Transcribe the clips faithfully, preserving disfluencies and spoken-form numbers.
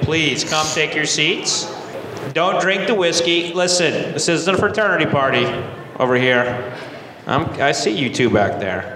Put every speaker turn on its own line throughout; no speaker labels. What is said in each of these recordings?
please come take your seats. Don't drink the whiskey. Listen, this isn't a fraternity party over here. I'm, I see you two back there.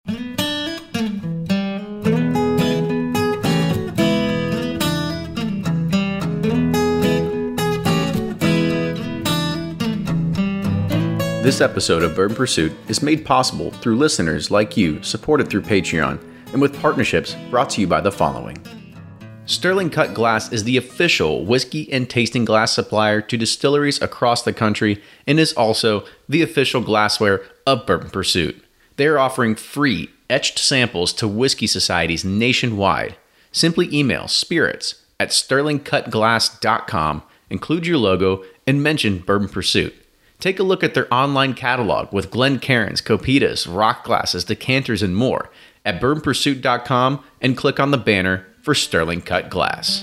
This episode of Bourbon Pursuit is made possible through listeners like you supported through Patreon and with partnerships brought to you by the following. Sterling Cut Glass is the official whiskey and tasting glass supplier to distilleries across the country and is also the official glassware of Bourbon Pursuit. They are offering free etched samples to whiskey societies nationwide. Simply email spirits at sterling cut glass dot com, include your logo, and mention Bourbon Pursuit. Take a look at their online catalog with Glencairns, Copitas, rock glasses, decanters, and more at bourbon pursuit dot com and click on the banner for Sterling Cut Glass.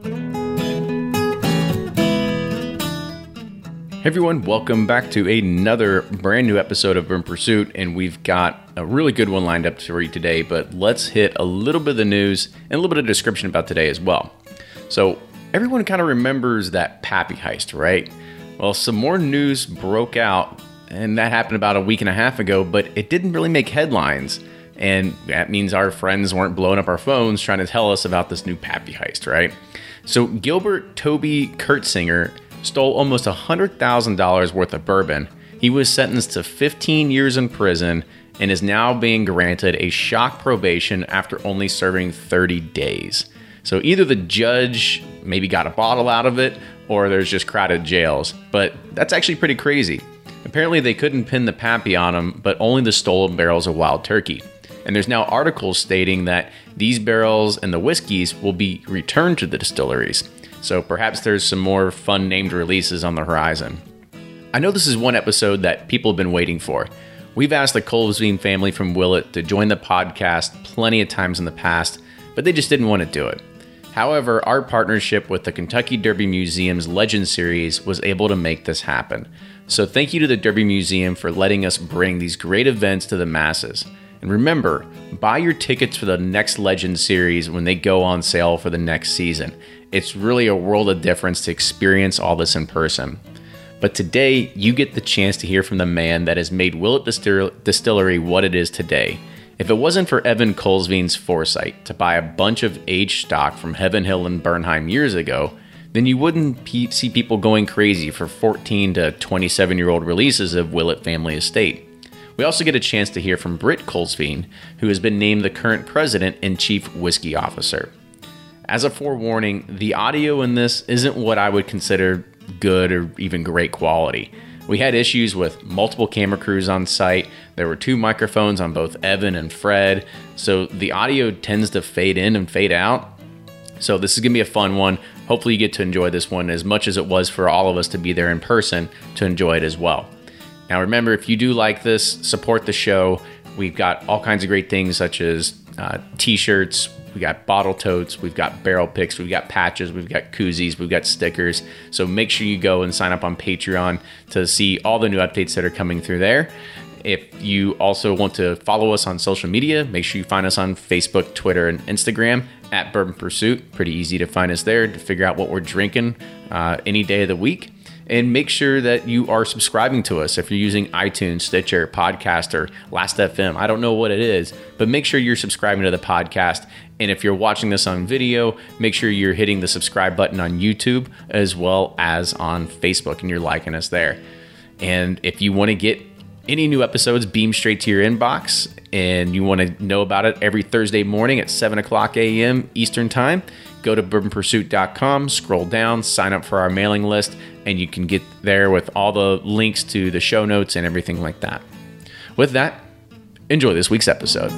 Hey everyone, welcome back to another brand new episode of Bourbon Pursuit, and we've got a really good one lined up for you today, but let's hit a little bit of the news and a little bit of description about today as well. So everyone kind of remembers that Pappy heist, right? Well, some more news broke out, and that happened about a week and a half ago, but it didn't really make headlines. And that means our friends weren't blowing up our phones trying to tell us about this new Pappy heist, right? So Gilbert Toby Kurtzinger stole almost one hundred thousand dollars worth of bourbon. He was sentenced to fifteen years in prison and is now being granted a shock probation after only serving thirty days. So either the judge maybe got a bottle out of it, or there's just crowded jails. But that's actually pretty crazy. Apparently they couldn't pin the Pappy on him, but only the stolen barrels of Wild Turkey. And there's now articles stating that these barrels and the whiskeys will be returned to the distilleries. So perhaps there's some more fun named releases on the horizon. I know this is one episode that people have been waiting for. We've asked the Colsveen family from Willett to join the podcast plenty of times in the past, but they just didn't want to do it. However, our partnership with the Kentucky Derby Museum's Legend Series was able to make this happen. So thank you to the Derby Museum for letting us bring these great events to the masses. And remember, buy your tickets for the next Legend Series when they go on sale for the next season. It's really a world of difference to experience all this in person. But today, you get the chance to hear from the man that has made Willett Distil- Distillery what it is today. If it wasn't for Evan Colsveen's foresight to buy a bunch of aged stock from Heaven Hill and Bernheim years ago, then you wouldn't pe- see people going crazy for fourteen to twenty-seven-year-old releases of Willett Family Estate. We also get a chance to hear from Britt Colsveen, who has been named the current president and chief whiskey officer. As a forewarning, the audio in this isn't what I would consider good or even great quality. We had issues with multiple camera crews on site. There were two microphones on both Evan and Fred, so the audio tends to fade in and fade out. So this is going to be a fun one. Hopefully you get to enjoy this one as much as it was for all of us to be there in person to enjoy it as well. Now remember, if you do like this, support the show. We've got all kinds of great things such as uh, t-shirts, we got bottle totes, we've got barrel picks, we've got patches, we've got koozies, we've got stickers. So make sure you go and sign up on Patreon to see all the new updates that are coming through there. If you also want to follow us on social media, make sure you find us on Facebook, Twitter, and Instagram at Bourbon Pursuit. Pretty easy to find us there to figure out what we're drinking uh, any day of the week. And make sure that you are subscribing to us if you're using iTunes, Stitcher, Podcaster, Last F M. I don't know what it is, but make sure you're subscribing to the podcast. And if you're watching this on video, make sure you're hitting the subscribe button on YouTube as well as on Facebook and you're liking us there. And if you want to get any new episodes beamed straight to your inbox and you want to know about it every Thursday morning at seven o'clock a.m. Eastern Time, go to bourbon pursuit dot com, scroll down, sign up for our mailing list, and you can get there with all the links to the show notes and everything like that. With that, enjoy this week's episode.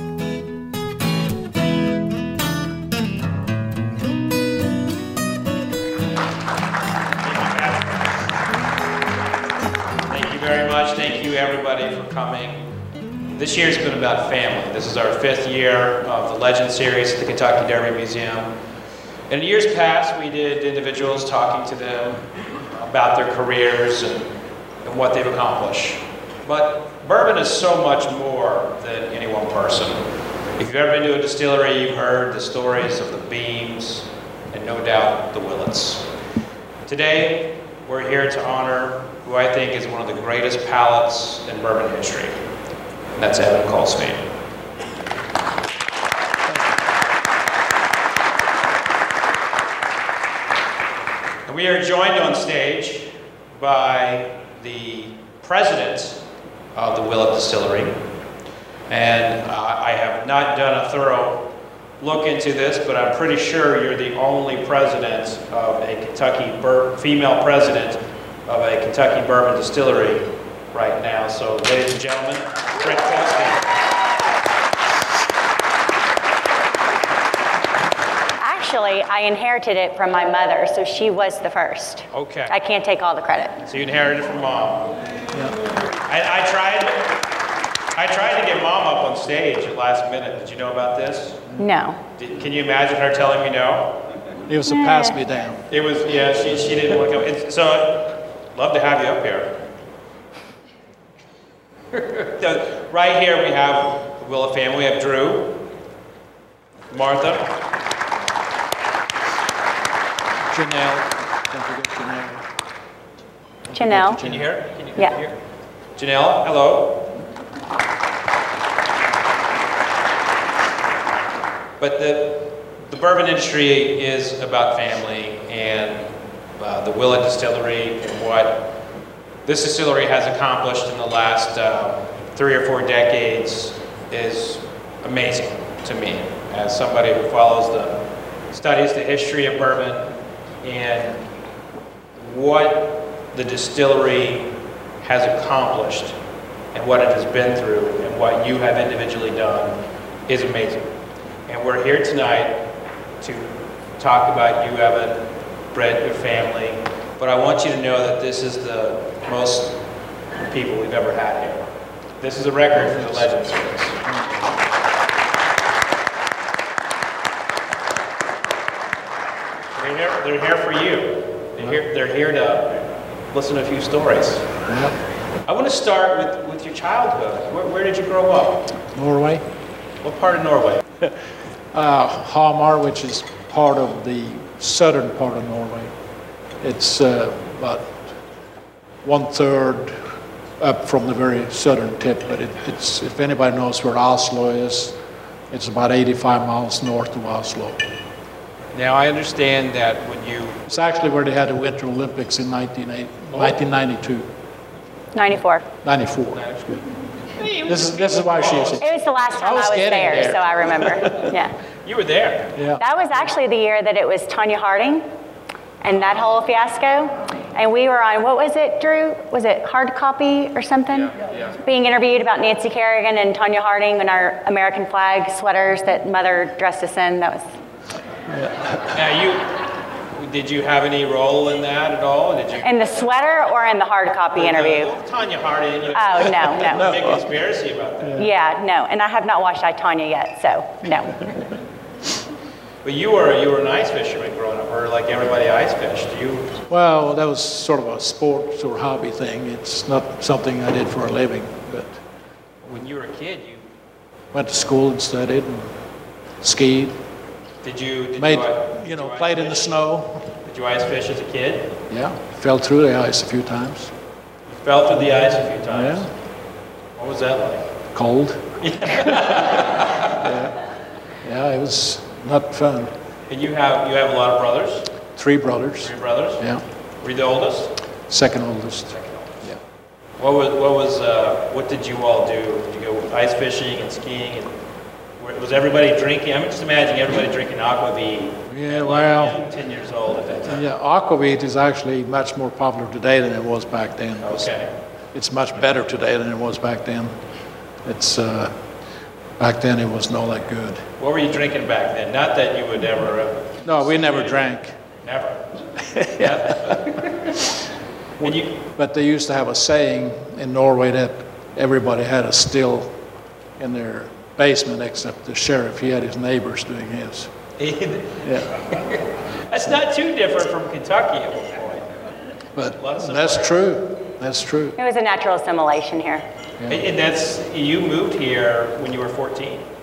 Thank you very much. Thank you, everybody, for coming. This year's been about family. This is our fifth year of the Legend Series at the Kentucky Derby Museum. In years past, we did individuals talking to them about their careers and, and what they've accomplished. But bourbon is so much more than any one person. If you've ever been to a distillery, you've heard the stories of the beams and no doubt the Willets. Today, we're here to honor who I think is one of the greatest palates in bourbon history, and that's Evan Colsveen. And we are joined on stage by the president of the Willet Distillery. And uh, I have not done a thorough look into this, but I'm pretty sure you're the only president of a Kentucky, bur female president of a Kentucky bourbon distillery right now. So ladies and gentlemen, Brent Colsveen.
Actually, I inherited it from my mother, so she was the first.
Okay.
I can't take all the credit.
So you inherited it from mom.
Yeah.
I, I tried. I tried to get mom up on stage at last minute. Did you know about this?
No.
Did, can you imagine her telling me no?
It was a pass me down.
It was, yeah, she, she didn't want to come. It's, so, I'd love to have you up here. So, right here we have the Willett family. We have Drew, Martha,
Janelle. Don't forget Janelle.
Janelle.
Can you hear? Can you
Yeah.
hear? Janelle, hello. But the, the bourbon industry is about family, and uh, the Willett Distillery and what this distillery has accomplished in the last uh, three or four decades is amazing to me, as somebody who follows the, studies the history of bourbon, and what the distillery has accomplished and what it has been through and what you have individually done is amazing. And we're here tonight to talk about you, Evan, Brent, your family. But I want you to know that this is the most people we've ever had here. This is a record for the Legend Series. They're here, they're here for you. They're here, they're here to listen to a few stories.
Yep.
I want to start with, with your childhood. Where, where did you grow up?
Norway.
What part of Norway?
Uh, Hamar, which is part of the southern part of Norway. It's uh, about one third up from the very southern tip, but it, it's, if anybody knows where Oslo is, it's about eighty-five miles north of Oslo.
Now, I understand that when you...
It's actually where they had the Winter Olympics in nineteen ninety-two.
ninety-four.
ninety-four. This is, this is why she is.
It was the last time I
I
was,
was getting
there,
there.
so I remember. Yeah.
You were there.
Yeah.
That was actually the year that it was Tonya Harding and that whole fiasco. And we were on, what was it, Drew? Was it Hard Copy or something?
Yeah, yeah.
Being interviewed about Nancy Kerrigan and Tonya Harding and our American flag sweaters that Mother dressed us in. That was...
Now, you... Did you have any role in that at all? Did you...
In the sweater or in the hard copy interview?
Uh, Tonya Harding. You know,
Oh, no, no.
Big conspiracy about that.
Yeah, no. And I have not watched I, Tonya yet, so no.
But you were you were an ice fisherman growing up, or like everybody ice fished. You...
Well, that was sort of a sports or hobby thing. It's not something I did for a living, but
When you were a kid, you...
went to school and studied and skied.
Did you... Did
Made,
you, uh,
you know,
did you
played
ice
in the
fish?
snow.
Did you ice fish as a kid?
Yeah, fell through the ice a few times.
You fell through the ice a few times.
Yeah.
What was that like?
Cold. yeah. yeah, it was not fun.
And you have you have a lot of brothers?
Three brothers.
Three brothers?
Yeah,
Were you the oldest?
second oldest. Yeah.
What was what was uh, what did you all do? Did you go ice fishing and skiing? And were- was everybody drinking? I'm just imagining everybody drinking aquavit.
Yeah,
at, like,
well-
you know, ten years old at that time.
Yeah, aquavit is actually much more popular today than it was back then.
Okay.
It's much better today than it was back then. It's uh, back then it wasn't all that good.
What were you drinking back then? Not that you would ever. Uh,
No, we never drank.
Never. And you,
But they used to have a saying in Norway that everybody had a still in their basement except the sheriff. He had his neighbors doing his. Yeah.
that's not too different from Kentucky at one point.
But
Lots of
that's
fire.
true. That's true.
It was a natural assimilation here.
And, and that's you moved here when you were fourteen.
Yeah.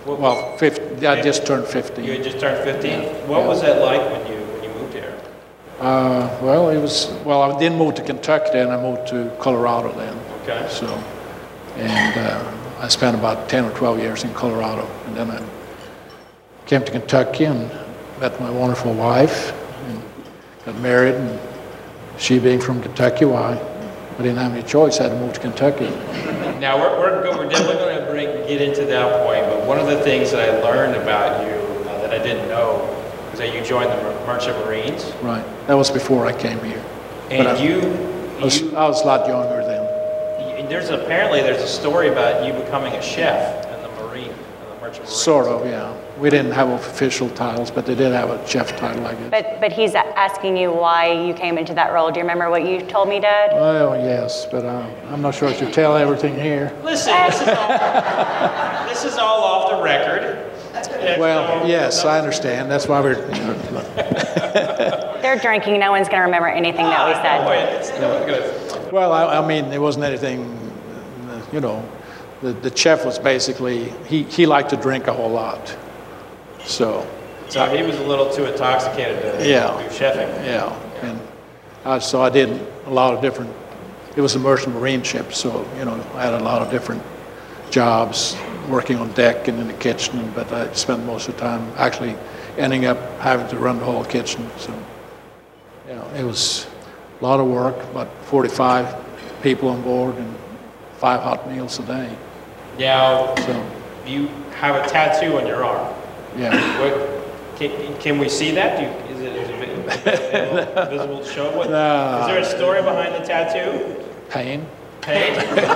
What-
Well, fifty, I just turned fifty.
You had just turned fifteen? What
Yeah.
was that like when you, when you moved here?
Uh, well, it was, well, I didn't move to Kentucky then, I moved to Colorado then.
Okay.
So, and uh, I spent about ten or twelve years in Colorado. And then I came to Kentucky and met my wonderful wife and got married. And she being from Kentucky, why, I didn't have any choice, I had to move to Kentucky.
Now, we're, we're, go- we're definitely going to bring, get into that point, but one of the things that I learned about you uh, that I didn't know was that you joined the Mer- Merchant Marines.
Right, that was before I came here.
And
But I-
you,
I was,
you,
I was a lot younger then.
you- there's apparently, there's a story about you becoming a chef in the Marine, in the Merchant Marines.
Sort of, yeah. We didn't have official titles, but they did have a chef title, I guess.
But, but he's asking you why you came into that role. Do you remember what you told me, Dad?
Well, yes, but uh, I'm not sure I should tell everything here.
Listen, this is all, this is all off the record. And
Well,
so-
yes, I understand. That's why we're,
They're drinking. No one's going to remember anything that we
Ah,
said.
no way, it's no good.
well, I, I mean, it wasn't anything, uh, you know, the, the chef was basically, he, he liked to drink a whole lot. So,
So he was a little too intoxicated to
Yeah.
do chefing.
yeah. And I, so I did a lot of different, it was a merchant marine ship, so, you know, I had a lot of different jobs, working on deck and in the kitchen, but I spent most of the time actually ending up having to run the whole kitchen. So, you know, it was a lot of work, about forty-five people on board and five hot meals a day.
Now,
So,
you have a tattoo on your arm.
yeah.
What, can, can we see that? Do you, is it, is it vi- visible to show? What,
No.
is there a story behind the tattoo?
Pain.
Pain?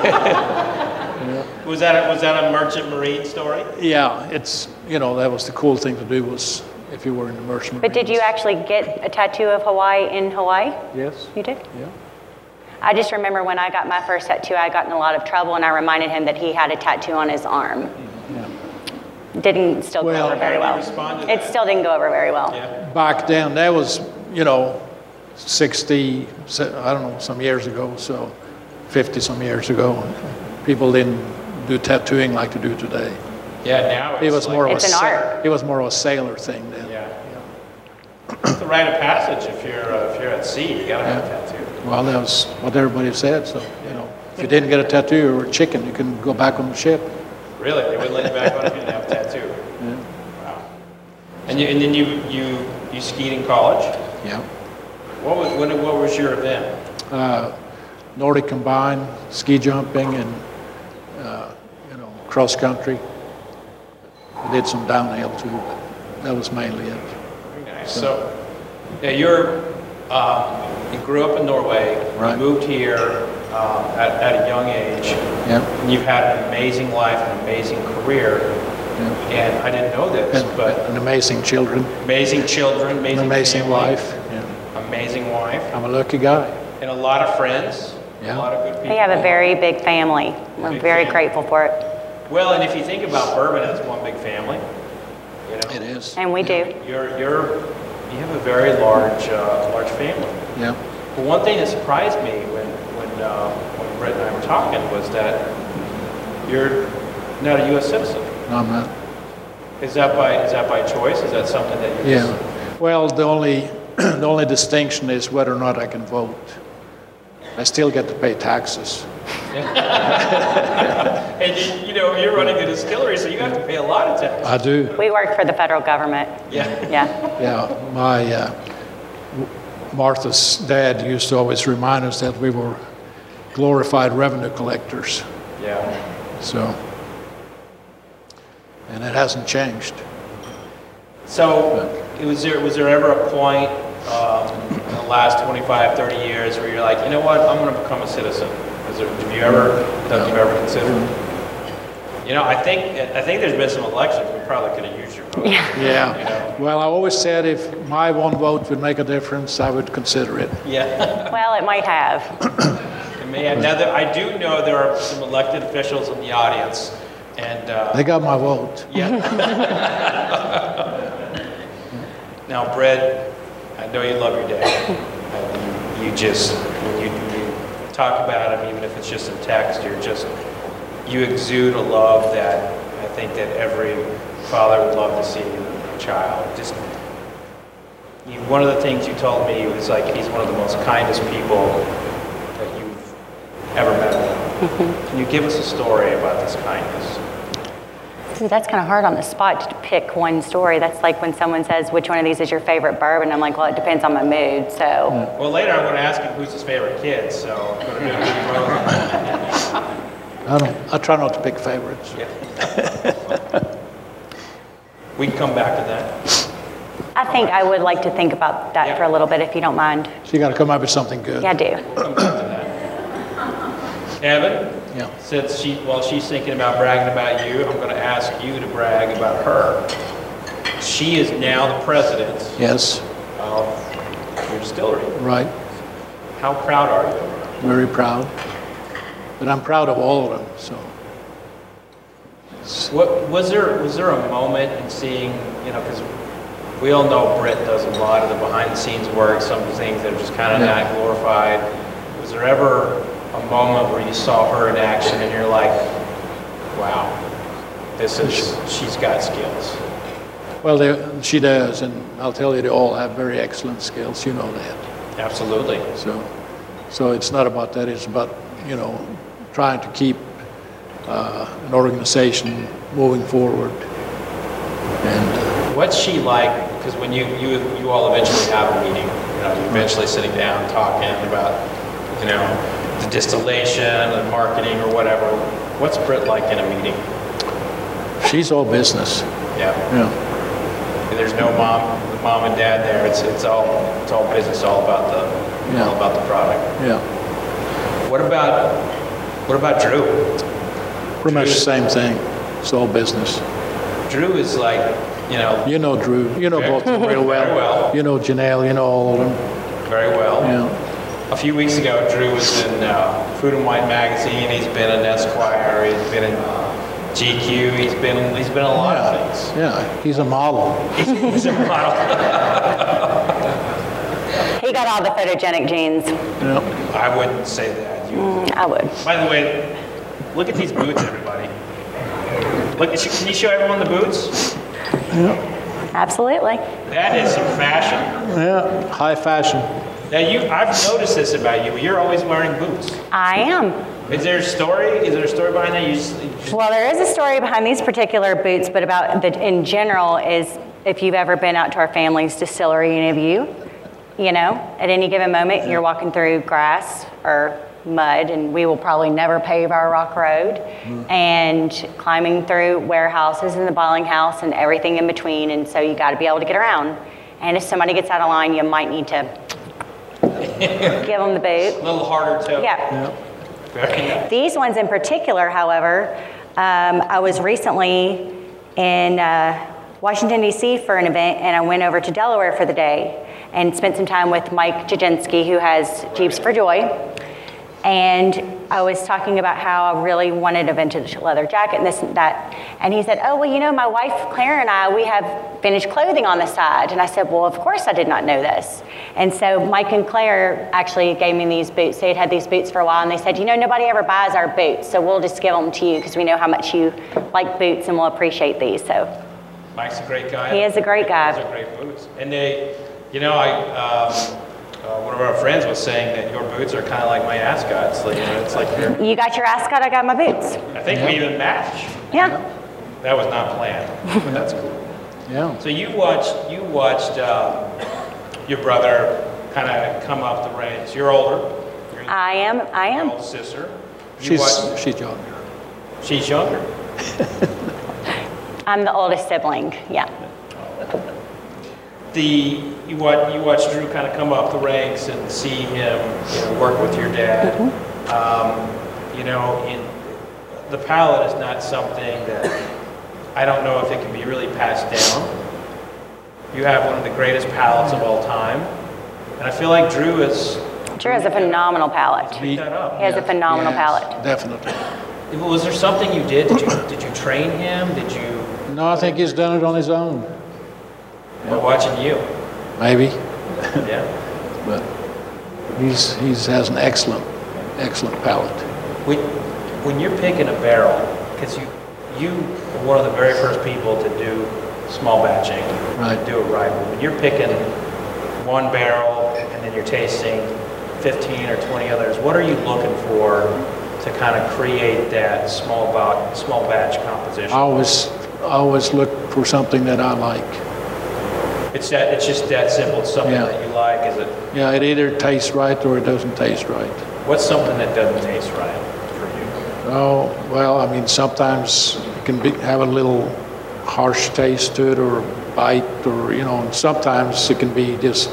Was that a, was that a merchant marine story?
Yeah, it's, you know, that was the cool thing to do was if you were in the merchant
But did you
Marines.
actually get a tattoo of Hawaii in Hawaii?
Yes.
You did?
Yeah.
I just remember when I got my first tattoo, I got in a lot of trouble, and I reminded him that he had a tattoo on his arm.
Yeah.
Didn't still go
Well-
over very well.
How did he respond to
It
that?
still didn't go over very well.
Yeah.
Back then, that was, you know, sixty, I don't know, some years ago, so fifty some years ago. People didn't do tattooing like they do today.
Yeah, now it's
It was
like,
more of a,
It's an
sa-
art.
it was more of a sailor thing then.
Yeah. It's a rite of passage if you're, uh, if you're at sea, you gotta have a tattoo.
Well, that was what everybody said, so, you know, if you didn't get a tattoo, you were a chicken, you couldn't go back on the ship.
Really? They wouldn't let you back on if you didn't have a tattoo?
Yeah.
Wow. And, you, and then you, you, you skied in college?
Yeah.
What was, what, what was your event?
Uh, Nordic combined, ski jumping and, uh, you know, cross country. I did some downhill too, but that was mainly it.
Very nice. So, yeah, you're, um, you grew up in Norway.
Right.
You moved here um, at, at a young age.
Yeah.
And you've had an amazing life, an amazing career.
Yeah.
And I didn't know this,
And,
but
and amazing children,
amazing children, amazing,
an amazing
family,
wife. Yeah.
amazing wife,
I'm a lucky guy.
and a lot of friends,
Yeah.
a lot of good people.
We have a very big family. We're
Big
very
family.
grateful for it.
Well, and if you think about bourbon as one big family, you know,
It is.
And we do.
you're you're you have a very large uh, large family.
Yeah.
But one thing that surprised me when when uh, when Brett and I were talking was that you're not a U S citizen.
No, I'm not.
Is that by is that by choice? Is that something that you
Yeah. Well, the only the only distinction is whether or not I can vote. I still get to pay taxes.
and you, you know you're running a distillery, so you have to pay a lot of tax.
I do.
We work for the federal government.
Yeah.
Yeah.
Yeah. My uh, w- Martha's dad used to always remind us that we were glorified revenue collectors.
Yeah.
So, and it hasn't changed.
So, was there was there ever a point um, in the last twenty-five, thirty years where you're like, you know what, I'm going to become a citizen? Is there, have you ever have you ever considered? You know, I think I think there's been some elections we probably could have used your vote.
Yeah.
Yeah.
You know?
Well, I always said if my one vote would make a difference, I would consider it.
Yeah.
Well, it might have.
It may have. Now, there, I do know there are some elected officials in the audience, and uh,
They got my vote.
yeah. Now, Brett, I know you love your dad. And you, you just, when you, when you talk about him, even if it's just in text, you're just, you exude a love that I think that every father would love to see a child. Just you, one of the things you told me was like he's one of the most kindest people that you've ever met. Mm-hmm. Can you give us a story about this kindness?
See, that's kind of hard on the spot to pick one story. That's like when someone says, which one of these is your favorite bourbon? I'm like, well, it depends on my mood, so.
Well, later I'm going to ask him who's his favorite kid, so I'm going to do it.
I don't, I try not to pick favorites.
Yeah. We can come back to that.
I think I would like to think about that
Yeah.
for a little bit, if you don't mind.
So you got to come up with something good.
Yeah, I do.
We'll come back to that. Evan?
Yeah.
Since she, while she's thinking about bragging about you, I'm going to ask you to brag about her. She is now the president
Yes,
of your distillery.
right.
How proud are you of her?
Very proud. But I'm proud of all of them, so.
What was there? Was there a moment in seeing, you know, because we all know Britt does a lot of the behind-the-scenes work, some of the things that are just kind of
Yeah.
not glorified. Was there ever a moment where you saw her in action and you're like, wow, this is, she's got skills?
Well, they, she does, and I'll tell you, they all have very excellent skills, you know that.
Absolutely.
So, so it's not about that, it's about, you know, trying to keep uh, an organization moving forward. And uh,
What's she like? Because when you, you you all eventually have a meeting, you know, you're eventually sitting down talking about, you know, the distillation, the marketing, or whatever. What's Britt like in a meeting?
she's all business,
Yeah.
yeah.
There's no mom, mom and dad there. It's it's all it's all business, all about the
Yeah.
all about the product.
Yeah,
What about what about Drew?
pretty much the same thing. It's all business.
Drew is like, you know,
You know Drew, you know
Very-
both of them real well.
very well.
You know Janelle, you know all of them.
very well.
Yeah,
A few weeks ago, Drew was in uh, Food and Wine magazine. He's been in Esquire. He's been in G Q. He's been he's been in a lot of things.
yeah. He's a model.
He's a model.
He got all the photogenic genes.
Yeah.
I wouldn't say that. You,
Mm, I would.
by the way, look at these boots, everybody. Look, can you show everyone the boots?
Absolutely.
That is some fashion.
Yeah, high fashion.
Now you, I've noticed this about you. You're always wearing boots.
I am.
Is there a story? Is there a story behind that? You just, you just
Well, there is a story behind these particular boots, but about the in general is if you've ever been out to our family's distillery, any of you, you know, at any given moment you're walking through grass or mud, and we will probably never pave our rock road, and climbing through warehouses and the bottling house and everything in between, and so you got to be able to get around. And if somebody gets out of line, you might need to give them the boot.
a little harder to.
Yeah.
Very-
These ones in particular, however, um, I was recently in uh, Washington, D C for an event, and I went over to Delaware for the day and spent some time with Mike Jaginski, who has Jeeps for Joy. And I was talking about how I really wanted a vintage leather jacket and this and that. And he said, oh, well, you know, my wife, Claire, and I, we have vintage clothing on the side. And I said, well, of course I did not know this. And so Mike and Claire actually gave me these boots. They had had these boots for a while, and they said, you know, nobody ever buys our boots, so we'll just give them to you because we know how much you like boots and we'll appreciate these. So
Mike's a great guy.
he is a great guy.
Those are great boots. And they, you know, I, um, uh, one of our friends was saying that your boots are kind of like my ascots. Like, you know, it's like you're,
You got your ascot, I got my boots.
I think we even match.
Yeah.
That was not planned, but that's cool.
Yeah.
So you watched, you watched um, your brother kind of come up the ranks. You're older. You're
I am, I
your
am.
older sister. You
She's,
watched-
she's younger.
she's younger.
I'm the oldest sibling, yeah.
The you watch you watch Drew kind of come up the ranks and see him, you know, work with your dad. Um, you know, in the palate is not something that I don't know if it can be really passed down. You have one of the greatest palates of all time, and I feel like Drew is.
Drew has a phenomenal palate.
Pick that up.
He has a phenomenal
Yes,
palate.
definitely.
Was there something you did? Did you did you train him? Did you?
No, I think he's done it on his own,
Or watching you?
maybe,
Yeah.
but he's, he's has an excellent, excellent palate.
When, when you're picking a barrel, because you you were one of the very first people to do small batching,
Right.
to do it right. When you're picking one barrel and then you're tasting fifteen or twenty others, what are you looking for to kind of create that small batch, small batch composition?
I always, I always look for something that I like.
It's that, it's just that simple. It's something
Yeah.
that you like. Is it?
Yeah, it either tastes right or it doesn't taste right.
What's something that doesn't taste right for you?
Oh, well, I mean, sometimes it can be, have a little harsh taste to it or bite or, you know, and sometimes it can be just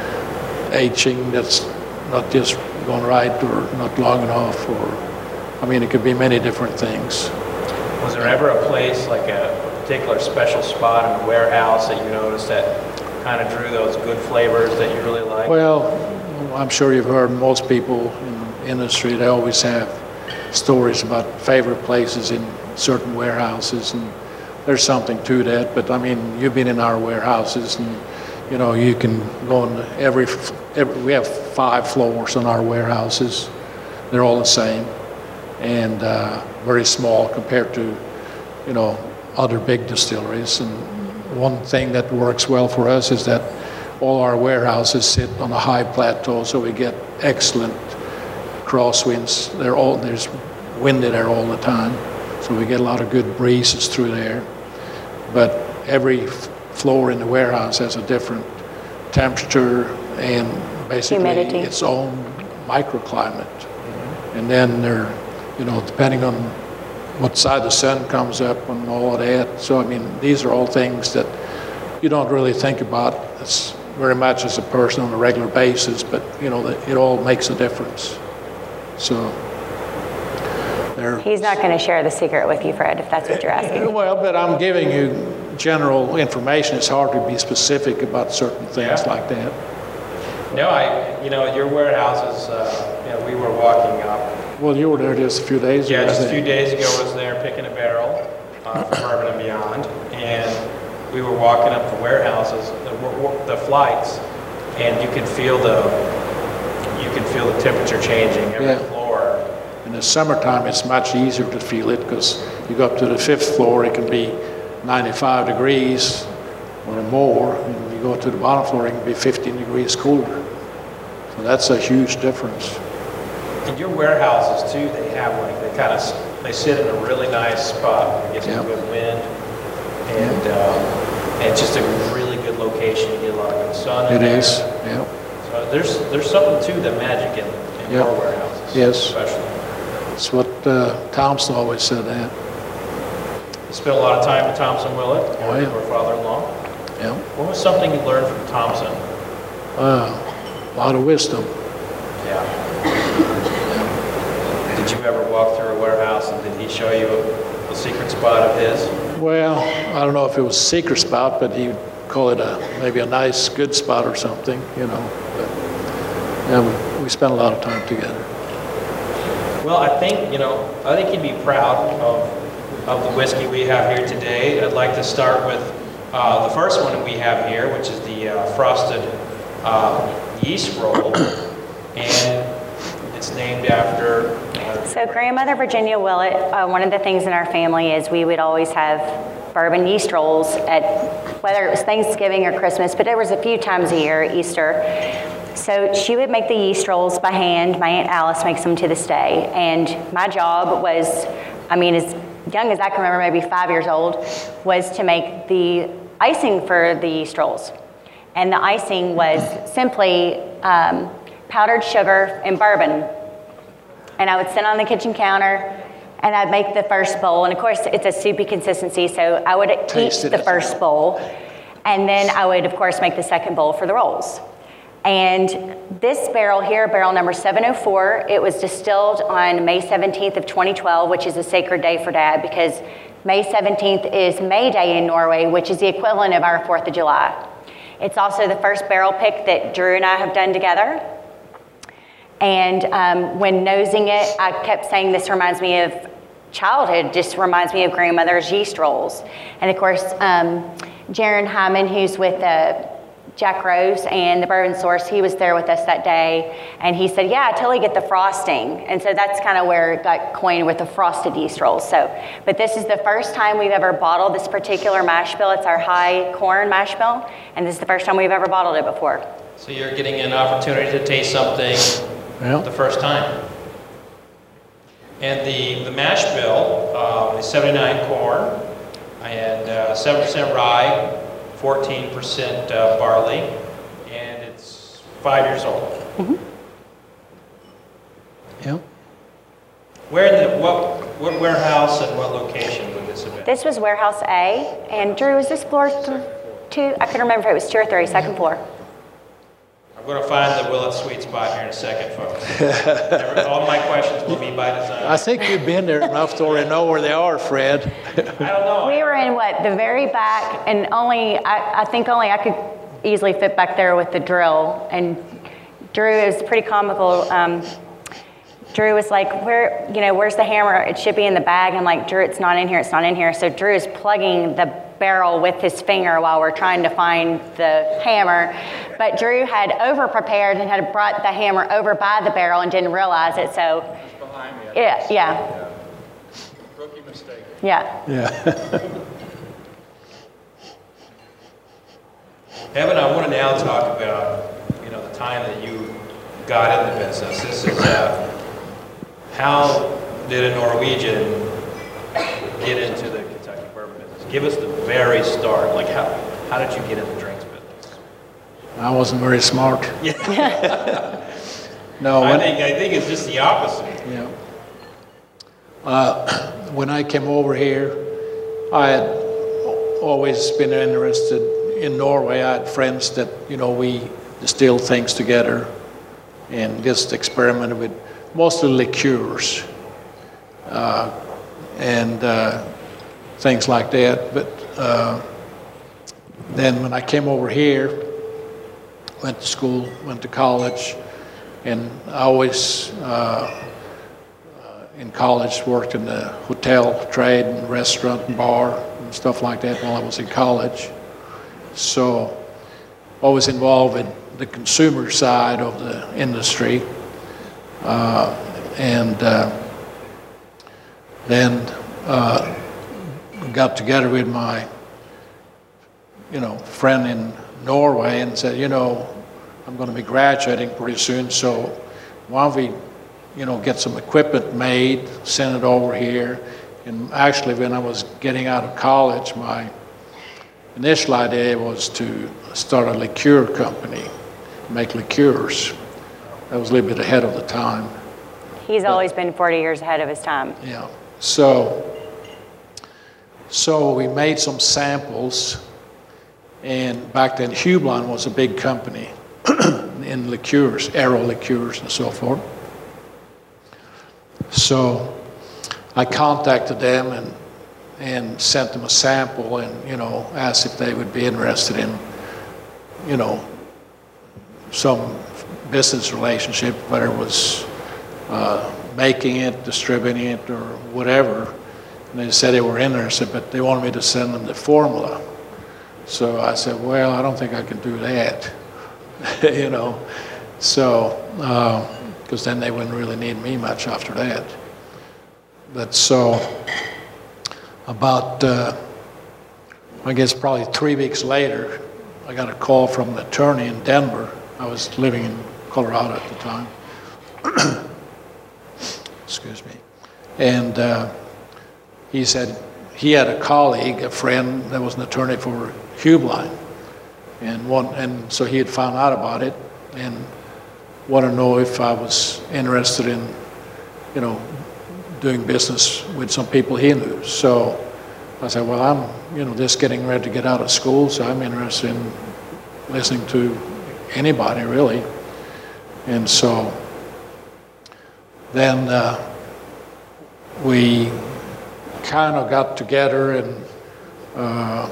aging that's not just going right or not long enough or, I mean, it could be many different things.
Was there ever a place, like a particular special spot in the warehouse that you noticed that kind of drew those good flavors that you really like?
Well, I'm sure you've heard most people in the industry, they always have stories about favorite places in certain warehouses, and there's something to that. But I mean, you've been in our warehouses, and you know, you can go in every, every we have five floors in our warehouses. They're all the same, and uh, very small compared to, you know, other big distilleries. And one thing that works well for us is that all our warehouses sit on a high plateau, so we get excellent crosswinds. They're all, there's wind there all the time, so we get a lot of good breezes through there. But every f- floor in the warehouse has a different temperature and basically
Humidity.
its own microclimate. And then they're, you know, depending on what side the sun comes up and all of that. So, I mean, these are all things that you don't really think about as very much as a person on a regular basis, but, you know, it all makes a difference. So, they're...
He's not going to share the secret with you, Fred, if that's what you're asking.
Well, but I'm giving you general information. It's hard to be specific about certain things
Yeah.
like that.
No, I, you know, your warehouses, uh, you know, we were walking up.
Well, you were there just a few days ago.
Yeah, just a
I
few
think.
days ago I was there picking a barrel uh, for Bourbon and Beyond, and we were walking up the warehouses, the, wa- the flights, and you could feel the, you could feel the temperature changing every
Yeah.
floor.
In the summertime, it's much easier to feel it because you go up to the fifth floor, it can be ninety-five degrees or more, and you go to the bottom floor, it can be fifteen degrees cooler. So that's a huge difference.
And your warehouses too, they have like, they kind of, they sit in a really nice spot, it gets
Yeah.
some good wind, and, uh, and it's just a really good location, you get a lot of good sun in
It
there.
is, yeah.
So there's, there's something to the magic in, in
Yeah.
your warehouses.
Yes.
Especially.
It's what uh, Thompson always said that.
You spent a lot of time with Thompson Willett,
Oh,
your
yeah.
your father-in-law.
Yeah.
What was something you learned from Thompson?
Uh, a lot of wisdom.
Yeah. Did you ever walk through a warehouse and did he show you a, a secret spot of his?
Well, I don't know if it was a secret spot, but he'd call it a maybe a nice, good spot or something, you know. But yeah, we, we spent a lot of time together.
Well, I think, you know, I think you'd be proud of, of the whiskey we have here today. I'd like to start with uh, the first one that we have here, which is the uh, frosted uh, yeast roll. And it's named after... Uh,
So grandmother Virginia Willett, uh, one of the things in our family is we would always have bourbon yeast rolls at, whether it was Thanksgiving or Christmas, but there was a few times a year, Easter. So she would make the yeast rolls by hand. My Aunt Alice makes them to this day. And my job was, I mean, as young as I can remember, maybe five years old, was to make the icing for the yeast rolls. And the icing was simply um, powdered sugar and bourbon. And I would sit on the kitchen counter and I'd make the first bowl. And of course, it's a soupy consistency, so I would
Taste
eat
it.
the first bowl. And then I would, of course, make the second bowl for the rolls. And this barrel here, barrel number seven oh four, it was distilled on May seventeenth of twenty twelve, which is a sacred day for Dad because May seventeenth is May Day in Norway, which is the equivalent of our fourth of July. It's also the first barrel pick that Drew and I have done together. And um, when nosing it, I kept saying this reminds me of childhood, just reminds me of grandmother's yeast rolls. And of course, um, Jaron Hyman, who's with uh, Jack Rose and the Bourbon Source, he was there with us that day, and he said, yeah, I totally get the frosting. And so that's kind of where it got coined with the frosted yeast rolls. So, but this is the first time we've ever bottled this particular mash bill. It's our high corn mash bill, and this is the first time we've ever bottled it before.
So you're getting an opportunity to taste something
Yeah.
the first time. And the, the mash bill um, is seventy-nine corn and uh, seven percent rye, fourteen percent uh, barley, and it's five years old.
Mm-hmm.
Yeah.
Where in the, what, what warehouse and what location would this have been?
This was warehouse A, and Drew, is this floor th- two? I couldn't remember if it was two or three, second floor.
I'm going to find the Willett sweet spot here in a second, folks. Every- All my questions will be by design.
I think you've been there enough to already know where they are, Fred.
I don't know.
We were in what, the very back, and only, I, I think only I could easily fit back there with the drill. And Drew is pretty comical. Um, Drew was like, where, you know, where's the hammer? It should be in the bag. I'm like, Drew, it's not in here, it's not in here. So Drew is plugging the barrel with his finger while we're trying to find the hammer. But Drew had over-prepared and had brought the hammer over by the barrel and didn't realize it, so.
It's behind me.
Yeah, yeah,
Rookie mistake.
yeah.
Yeah.
Evan, I want to now talk about, you know, the time that you got in the business. This is, uh, how did a Norwegian get into the Kentucky bourbon business? Give us the very start. Like, how, how did you get in the drinks business?
I wasn't very smart. No,
I
when,
think, I think it's just the opposite.
yeah. Uh, when I came over here, I had always been interested in Norway. I had friends that, you know, we distilled things together and just experimented with mostly liqueurs uh, and uh, things like that. But uh, then when I came over here, went to school, went to college, and I always uh, uh, in college worked in the hotel trade and restaurant and bar and stuff like that while I was in college. So always involved in the consumer side of the industry. Uh, and uh, then uh, got together with my, you know, friend in Norway and said, you know, I'm going to be graduating pretty soon, so why don't we, you know, get some equipment made, send it over here. And actually, when I was getting out of college, my initial idea was to start a liqueur company, make liqueurs. That was a little bit ahead of the time.
He's always been forty years ahead of his time.
Yeah. So, so we made some samples, and back then Hublon was a big company in liqueurs, Aero liqueurs and so forth. So I contacted them and and sent them a sample and, you know, asked if they would be interested in, you know, some business relationship, whether it was uh, making it, distributing it, or whatever. And they said they were interested, but they wanted me to send them the formula. So I said, well, I don't think I can do that, you know. So, because uh, then they wouldn't really need me much after that. But so, about, uh, I guess probably three weeks later, I got a call from an attorney in Denver. I was living in Colorado at the time. Excuse me. And uh, he said he had a colleague, a friend that was an attorney for Hublon. And, one, and so he had found out about it and wanted to know if I was interested in, you know, doing business with some people he knew. So I said, well, I'm, you know, just getting ready to get out of school, so I'm interested in listening to anybody, really. And so then uh, we kind of got together and uh,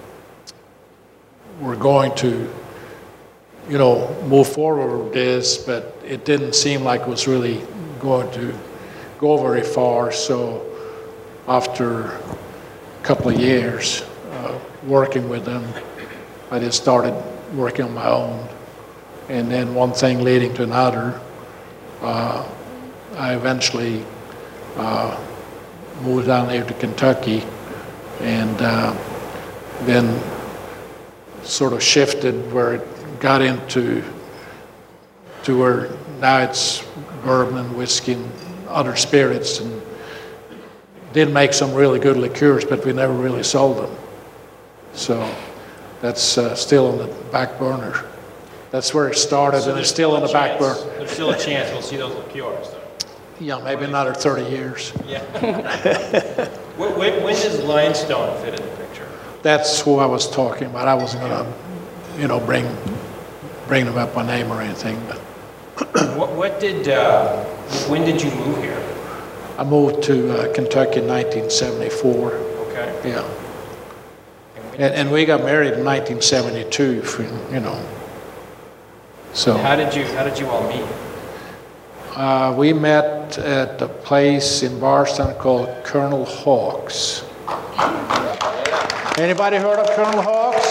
we're going to, you know, move forward with this, but it didn't seem like it was really going to go very far. So after a couple of years uh, working with them, I just started working on my own. And then one thing leading to another, uh, I eventually uh, moved down there to Kentucky, and uh, then sort of shifted where it got into to where now it's bourbon and whiskey and other spirits, and did make some really good liqueurs, but we never really sold them. So that's uh, still on the back burner. That's where it started,
So
and it's
there's
still in
a
the back
chance-
burner.
There's still a chance we'll see those liqueurs, though.
Yeah, maybe another thirty years.
Yeah. when, when, when does Limestone fit in the picture?
That's who I was talking about. I wasn't gonna, you know, bring bring them up by name or anything, but
What, what did, uh, when did you move here?
I moved to uh, Kentucky in nineteen seventy-four.
Okay.
Yeah,
And when-
and, and we got married in nineteen seventy-two. For, you know, so
How did you, how did you all meet?
uh, we met at a place in Bardstown called Colonel Hawks. Anybody heard of Colonel Hawks?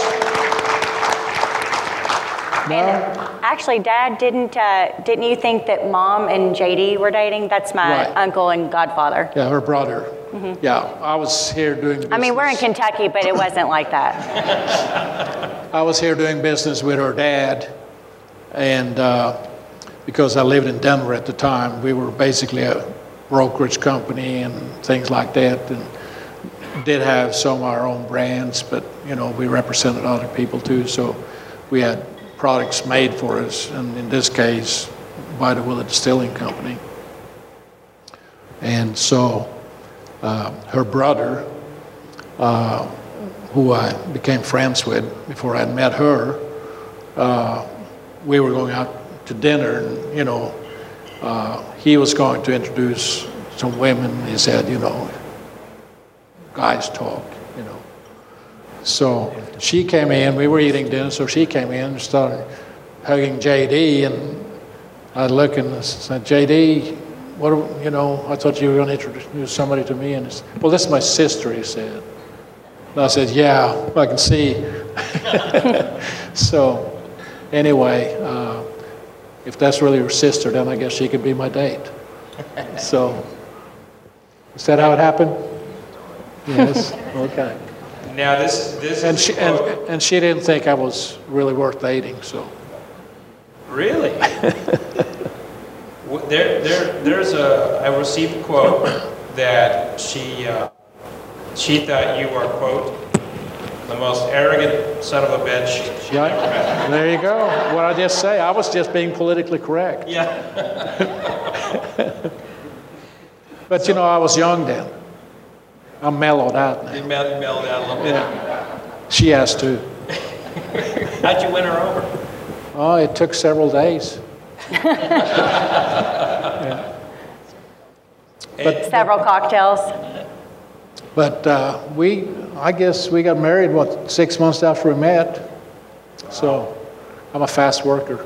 No.
And actually, Dad, didn't uh, didn't you think that Mom and J D were dating? That's my
Right.
uncle and godfather.
Yeah, her brother. Yeah, I was here doing business.
I mean, we're in Kentucky, but it wasn't like that.
I was here doing business with her dad, and uh, because I lived in Denver at the time, we were basically a brokerage company and things like that, and did have some of our own brands, but you know, we represented other people too, so we had products made for us, and in this case, by the Willett Distilling Company. And so uh, her brother, uh, who I became friends with before I met her, uh, we were going out to dinner, and you know, uh, he was going to introduce some women. He said, you know, guys talk, you know. So she came in, we were eating dinner, so she came in and started hugging J D, and I looked and said, J D, what, are- you know, I thought you were going to introduce somebody to me, and he said, well, this is my sister, he said. And I said, yeah, I can see. So anyway, uh, if that's really her sister, then I guess she could be my date. So, is that how it happened? Yes, okay.
Now, this, this
And
is
she,
a
and,
quote.
and she didn't think I was really worth dating, so.
Really? W- there, there, there's a, I received a quote that she, uh, she thought you were, quote, the most arrogant son of a bitch she'd ever
Yeah,
met.
there you go. What I just say, I was just being politically correct.
Yeah.
But you know, I was young then. I'm mellowed out
You
now.
mailed, you mailed out a little bit.
Yeah. She has too.
How'd you win her over?
Oh, it took several days.
And-
Several cocktails.
But uh, we, I guess we got married, what, six months after we met. So I'm a fast worker.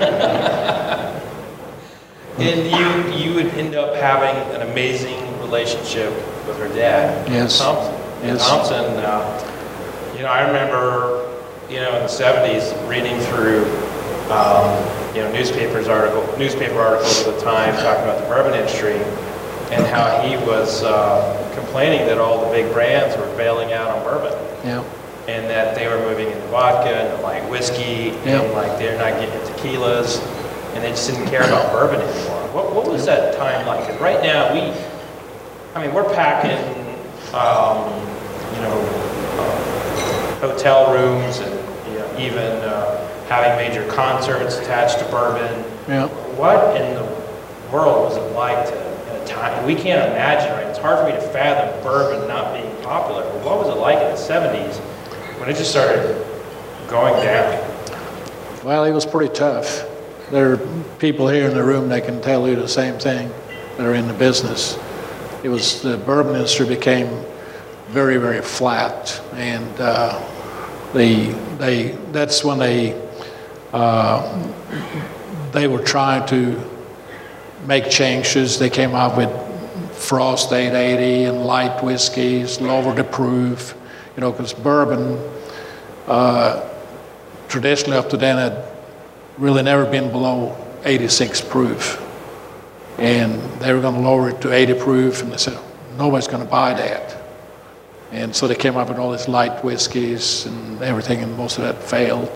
And you, you would end up having an amazing relationship with her dad,
Yes.
Thompson. And
Yes.
Thompson, uh, you know, I remember, you know, in the seventies, reading through, um, you know, newspapers article, newspaper articles at the time talking about the bourbon industry and how he was uh, complaining that all the big brands were bailing out on bourbon.
Yeah.
And that they were moving into vodka and light whiskey,
Yeah.
and like they're not getting into tequilas, and they just didn't care about bourbon anymore. What, what was that time like? 'Cause right now, we, I mean, we're packing, um, you know, uh, hotel rooms and you know, even uh, having major concerts attached to bourbon.
Yeah.
What in the world was it like to, in a time, we can't imagine, right? It's hard for me to fathom bourbon not being popular. But what was it like in the seventies when it just started going down?
Well, it was pretty tough. There are people here in the room that can tell you the same thing that are in the business. It was, the bourbon industry became very, very flat, and uh, they, they, that's when they, uh, they were trying to make changes. They came out with Frost eight eighty and light whiskeys, lowered the proof, you know, because bourbon, uh, traditionally up to then had really never been below eighty-six proof. And they were going to lower it to eighty proof, and they said, nobody's going to buy that. And so they came up with all these light whiskeys and everything, and most of that failed.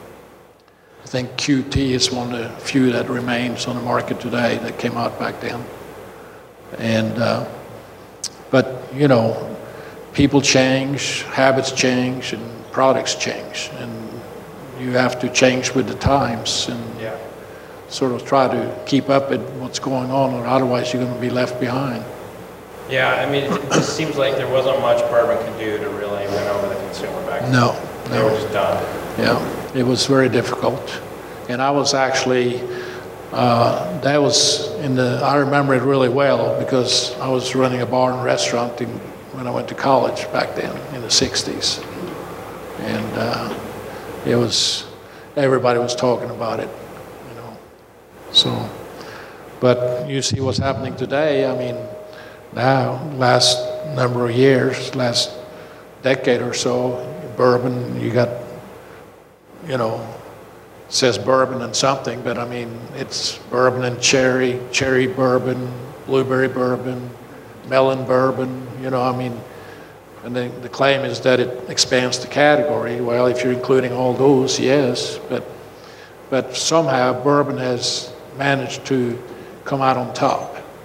I think Q T is one of the few that remains on the market today that came out back then. And, uh, but, you know, people change, habits change, and products change. And you have to change with the times and
Yeah.
sort of try to keep up with what's going on, or otherwise you're going to be left behind.
Yeah, I mean, it just seems like there wasn't much bourbon could do to really win over the consumer back then.
No,
They were
no.
just done.
Yeah, it was very difficult. And I was actually, uh, that was in the, I remember it really well because I was running a bar and restaurant in, when I went to college back then in the sixties. And uh, it was, everybody was talking about it, you know. So, but you see what's happening today. I mean, now, last number of years, last decade or so, bourbon, you got, you know, says bourbon and something, but I mean, it's bourbon and cherry, cherry bourbon, blueberry bourbon, melon bourbon, you know, I mean, and the, the claim is that it expands the category. Well, if you're including all those, yes, but, but somehow bourbon has managed to come out on top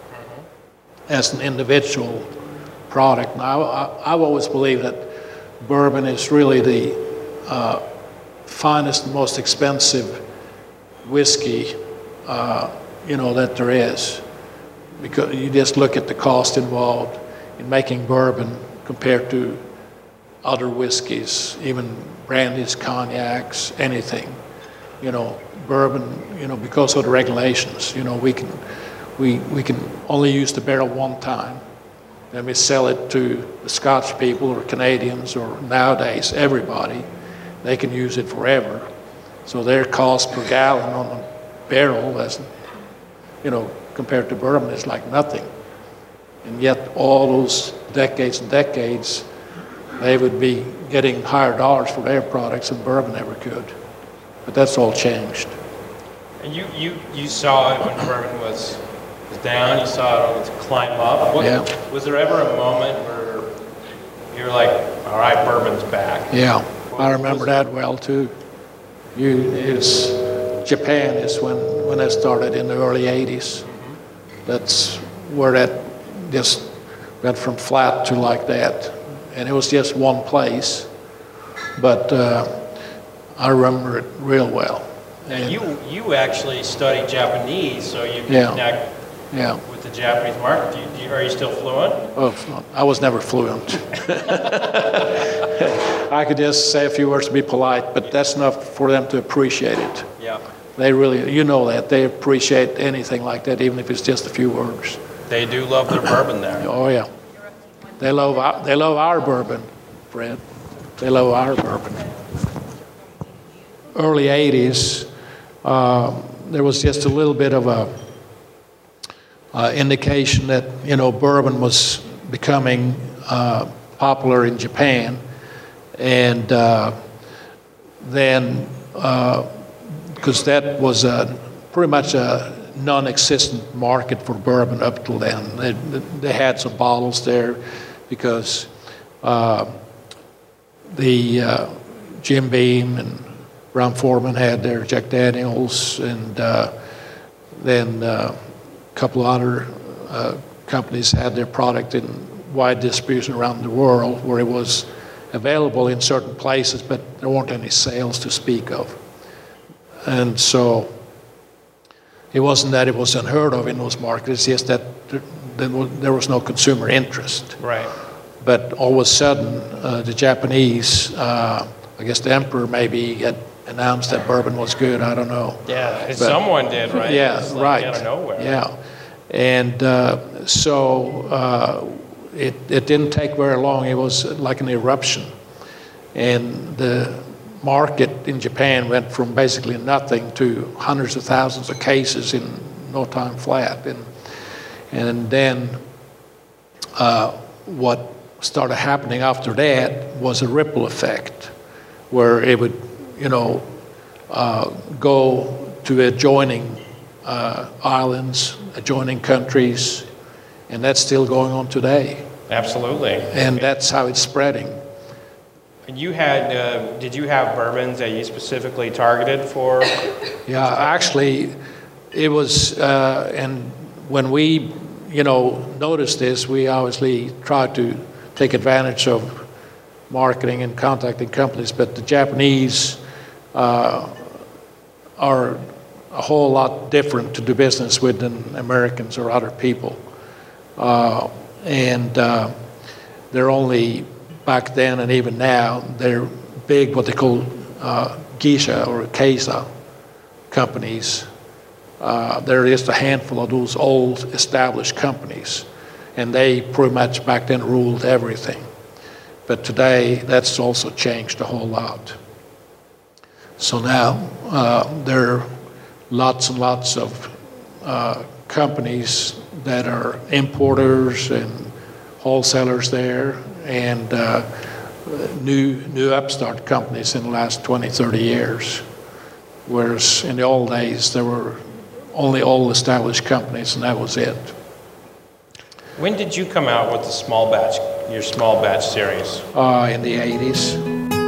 as an individual product. Now, I, I've always believed that bourbon is really the uh, finest and most expensive whiskey, uh, you know, that there is. Because you just look at the cost involved in making bourbon compared to other whiskeys, even brandies, cognacs, anything. You know, bourbon, you know, because of the regulations, you know, we can We, we can only use the barrel one time. Then we sell it to the Scotch people or Canadians or nowadays everybody. They can use it forever. So their cost per gallon on a barrel, is, you know, compared to bourbon is like nothing. And yet all those decades and decades, they would be getting higher dollars for their products than bourbon ever could. But that's all changed.
And you, you, you saw it when bourbon was, was down, you saw it always climb up. What,
Yeah.
Was there ever a moment where you were like, all right, bourbon's back?
Yeah,
What
I remember
was-
that well too. You, it's, Japan is when, when that started in the early eighties. That's where that just went from flat to like that. And it was just one place, but uh, I remember it real well.
Now,
And-
you, you actually studied Japanese, so you can
Yeah.
connect
Yeah,
with the Japanese market. Do you, do you, are you still fluent?
oh, I was never fluent. I could just say a few words to be polite, but that's enough for them to appreciate it.
Yeah.
They really, you know that, they appreciate anything like that, even if it's just a few words.
They do love their bourbon there.
Oh, yeah. They love our, they love our bourbon, Fred. They love our bourbon. Early eighties, uh, there was just a little bit of a uh, indication that, you know, bourbon was becoming uh, popular in Japan. And uh, then, because that was a, pretty much a non-existent market for bourbon up till then. They, they had some bottles there because uh, the uh, Jim Beam and Brown Foreman had their Jack Daniels, and uh, then uh, a couple of other uh, companies had their product in wide distribution around the world, where it was available in certain places, but there weren't any sales to speak of. And so it wasn't that it was unheard of in those markets, it's just that there, there was no consumer interest.
Right.
But all of a sudden, uh, the Japanese, uh, I guess the emperor maybe had announced that bourbon was good, I don't know.
Yeah,
But-
someone did, right?
Yeah,
It's like
right.
out of nowhere.
Yeah. And uh, so uh, it, it didn't take very long. It was like an eruption. And the market in Japan went from basically nothing to hundreds of thousands of cases in no time flat. And, and then uh, what started happening after that was a ripple effect, where it would, you know, uh, go to adjoining uh, islands, adjoining countries, and that's still going on today.
Absolutely.
And that's how it's spreading.
And you had, uh, did you have bourbons that you specifically targeted for?
Yeah, actually, it was, uh, and when we, you know, noticed this, we obviously tried to take advantage of marketing and contacting companies, but the Japanese uh, are a whole lot different to do business with than Americans or other people. Uh, and uh, they're only, back then and even now, they're big, what they call uh, geisha or keisa companies. Uh, there is a handful of those old established companies, and they pretty much back then ruled everything. But today, that's also changed a whole lot. So now, uh, there are lots and lots of uh, companies that are importers and wholesalers there, and uh, new new upstart companies in the last twenty, thirty years. Whereas in the old days, there were only old established companies, and that was it.
When did you come out with the small batch, your small batch series?
Uh, in the eighties.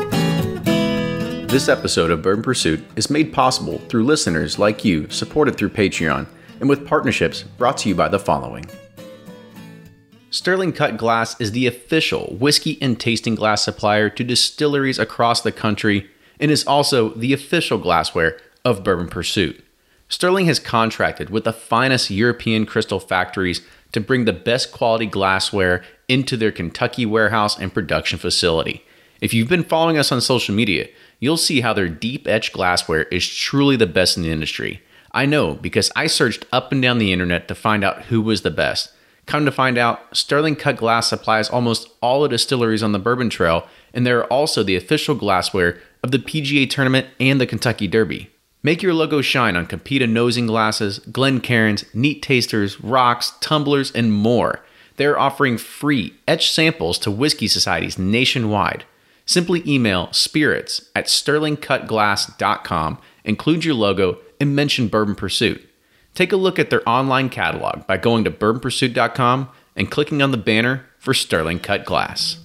This episode of Bourbon Pursuit is made possible through listeners like you, supported through Patreon, and with partnerships brought to you by the following. Sterling Cut Glass is the official whiskey and tasting glass supplier to distilleries across the country and is also the official glassware of Bourbon Pursuit. Sterling has contracted with the finest European crystal factories to bring the best quality glassware into their Kentucky warehouse and production facility. If you've been following us on social media, you'll see how their deep etched glassware is truly the best in the industry. I know because I searched up and down the internet to find out who was the best. Come to find out, Sterling Cut Glass supplies almost all the distilleries on the Bourbon Trail, and they're also the official glassware of the P G A Tournament and the Kentucky Derby. Make your logo shine on Capita nosing glasses, Glencairns, neat tasters, rocks, tumblers, and more. They're offering free etched samples to whiskey societies nationwide. Simply email spirits at sterling cut glass dot com, include your logo, and mention Bourbon Pursuit. Take a look at their online catalog by going to bourbon pursuit dot com and clicking on the banner for Sterling Cut Glass.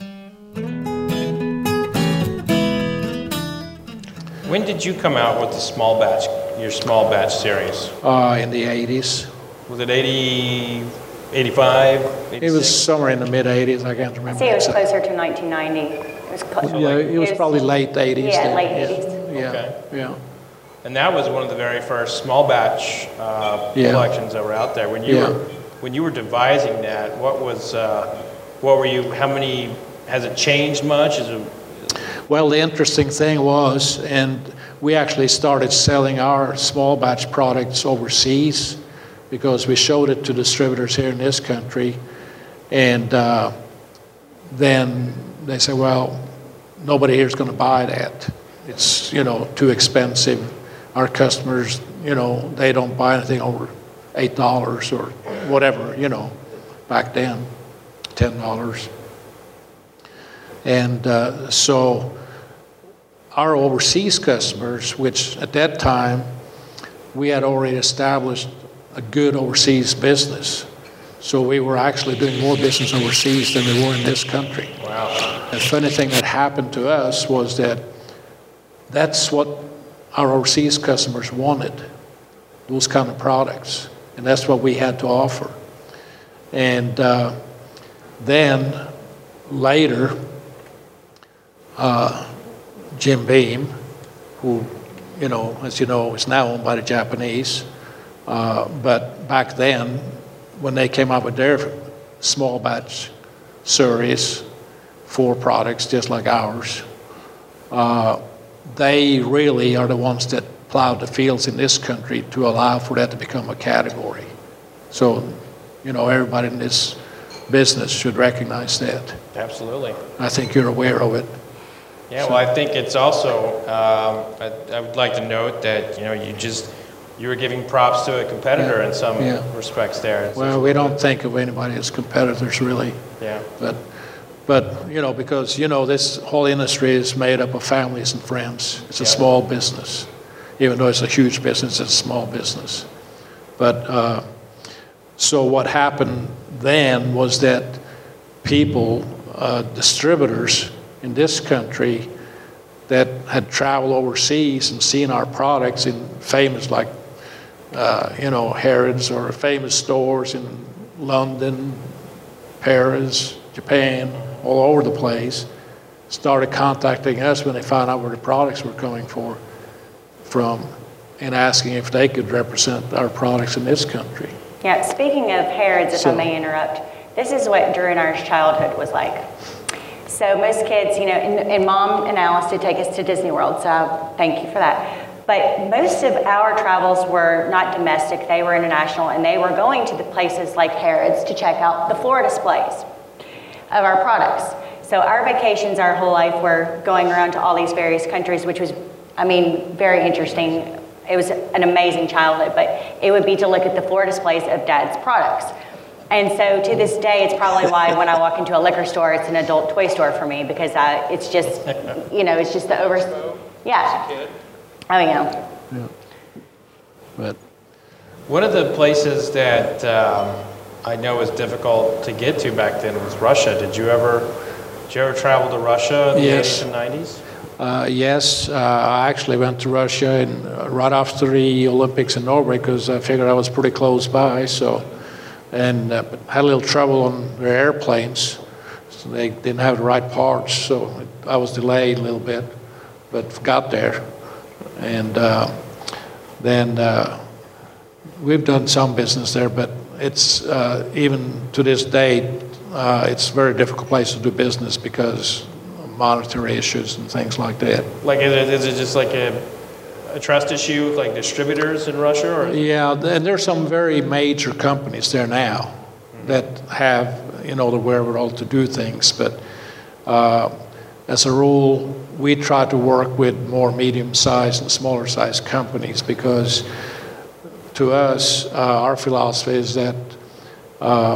When did you come out with the small batch, your small batch series?
Uh, in the eighties.
Was it eighty, eighty-five,
It was somewhere in the mid-eighties, I can't remember.
I see it was
exactly.
closer to nineteen ninety. It was closer.
Yeah, it was probably late eighties.
Yeah,
then.
late
yeah.
eighties.
Yeah,
Okay.
yeah.
And that was one of the very first small batch uh,
Yeah.
collections that were out there. When you
Yeah.
were when you were devising that, what was uh, what were you? How many? Has it changed much? Is it?
Well, the interesting thing was, and we actually started selling our small batch products overseas because we showed it to distributors here in this country, and uh, then they said, well, nobody here is going to buy that. It's, you know, too expensive. Our customers, you know, they don't buy anything over eight dollars or whatever, you know, back then, ten dollars. And uh, so our overseas customers, which at that time, we had already established a good overseas business. So we were actually doing more business overseas than we were in this country.
Wow.
The funny thing that happened to us was that that's what our overseas customers wanted, those kind of products. And that's what we had to offer. And uh, then later, uh, Jim Beam, who, you know, as you know, is now owned by the Japanese, uh, but back then, when they came out with their small batch series, four products just like ours, uh, they really are the ones that plowed the fields in this country to allow for that to become a category. So, you know, everybody in this business should recognize that.
Absolutely.
I think you're aware of it.
Yeah, well, I think it's also, um, I, I would like to note that, you know, you just, you were giving props to a competitor
Yeah,
in some
yeah.
respects there.
Well, we don't think of anybody as competitors, really.
Yeah.
But, but you know, because, you know, this whole industry is made up of families and friends. It's a
Yeah.
small business. even though it's a huge business, it's a small business. But uh, so what happened then was that people, uh, distributors in this country that had traveled overseas and seen our products in famous, like, uh, you know, Harrods or famous stores in London, Paris, Japan, all over the place, started contacting us when they found out where the products were coming for, from, and asking if they could represent our products in this country.
Yeah, speaking of Harrods, if
So-
I may interrupt, this is what Drew and I's childhood was like. So most kids, you know, and, and Mom and Alice did take us to Disney World, so thank you for that. But most of our travels were not domestic, they were international, and they were going to the places like Harrods to check out the floor displays of our products. So our vacations, our whole life, were going around to all these various countries, which was, I mean, very interesting. It was an amazing childhood, but it would be to look at the floor displays of Dad's products. And so to this day, it's probably why when I walk into a liquor store, it's an adult toy store for me, because uh, it's just, you know, it's just the over, yeah. Oh, yeah.
Yeah. But
One of the places that um, I know was difficult to get to back then was Russia. Did you ever, did you ever travel to Russia in the
Yes.
eighties and nineties?
Uh, yes, uh, I actually went to Russia in, uh, right after the Olympics in Norway because I figured I was pretty close by. So, and uh, but had a little trouble on their airplanes. So they didn't have the right parts, so it, I was delayed a little bit, but got there. And uh, then uh, we've done some business there, but it's uh, even to this day, uh, it's a very difficult place to do business because monetary issues and things like that.
Like, is it, is it just like a, a trust issue with like distributors in Russia, or?
Yeah, and there's some very major companies there now that have, you know, the wherewithal to do things. But uh, as a rule, we try to work with more medium-sized and smaller-sized companies because to us, uh, our philosophy is that, uh,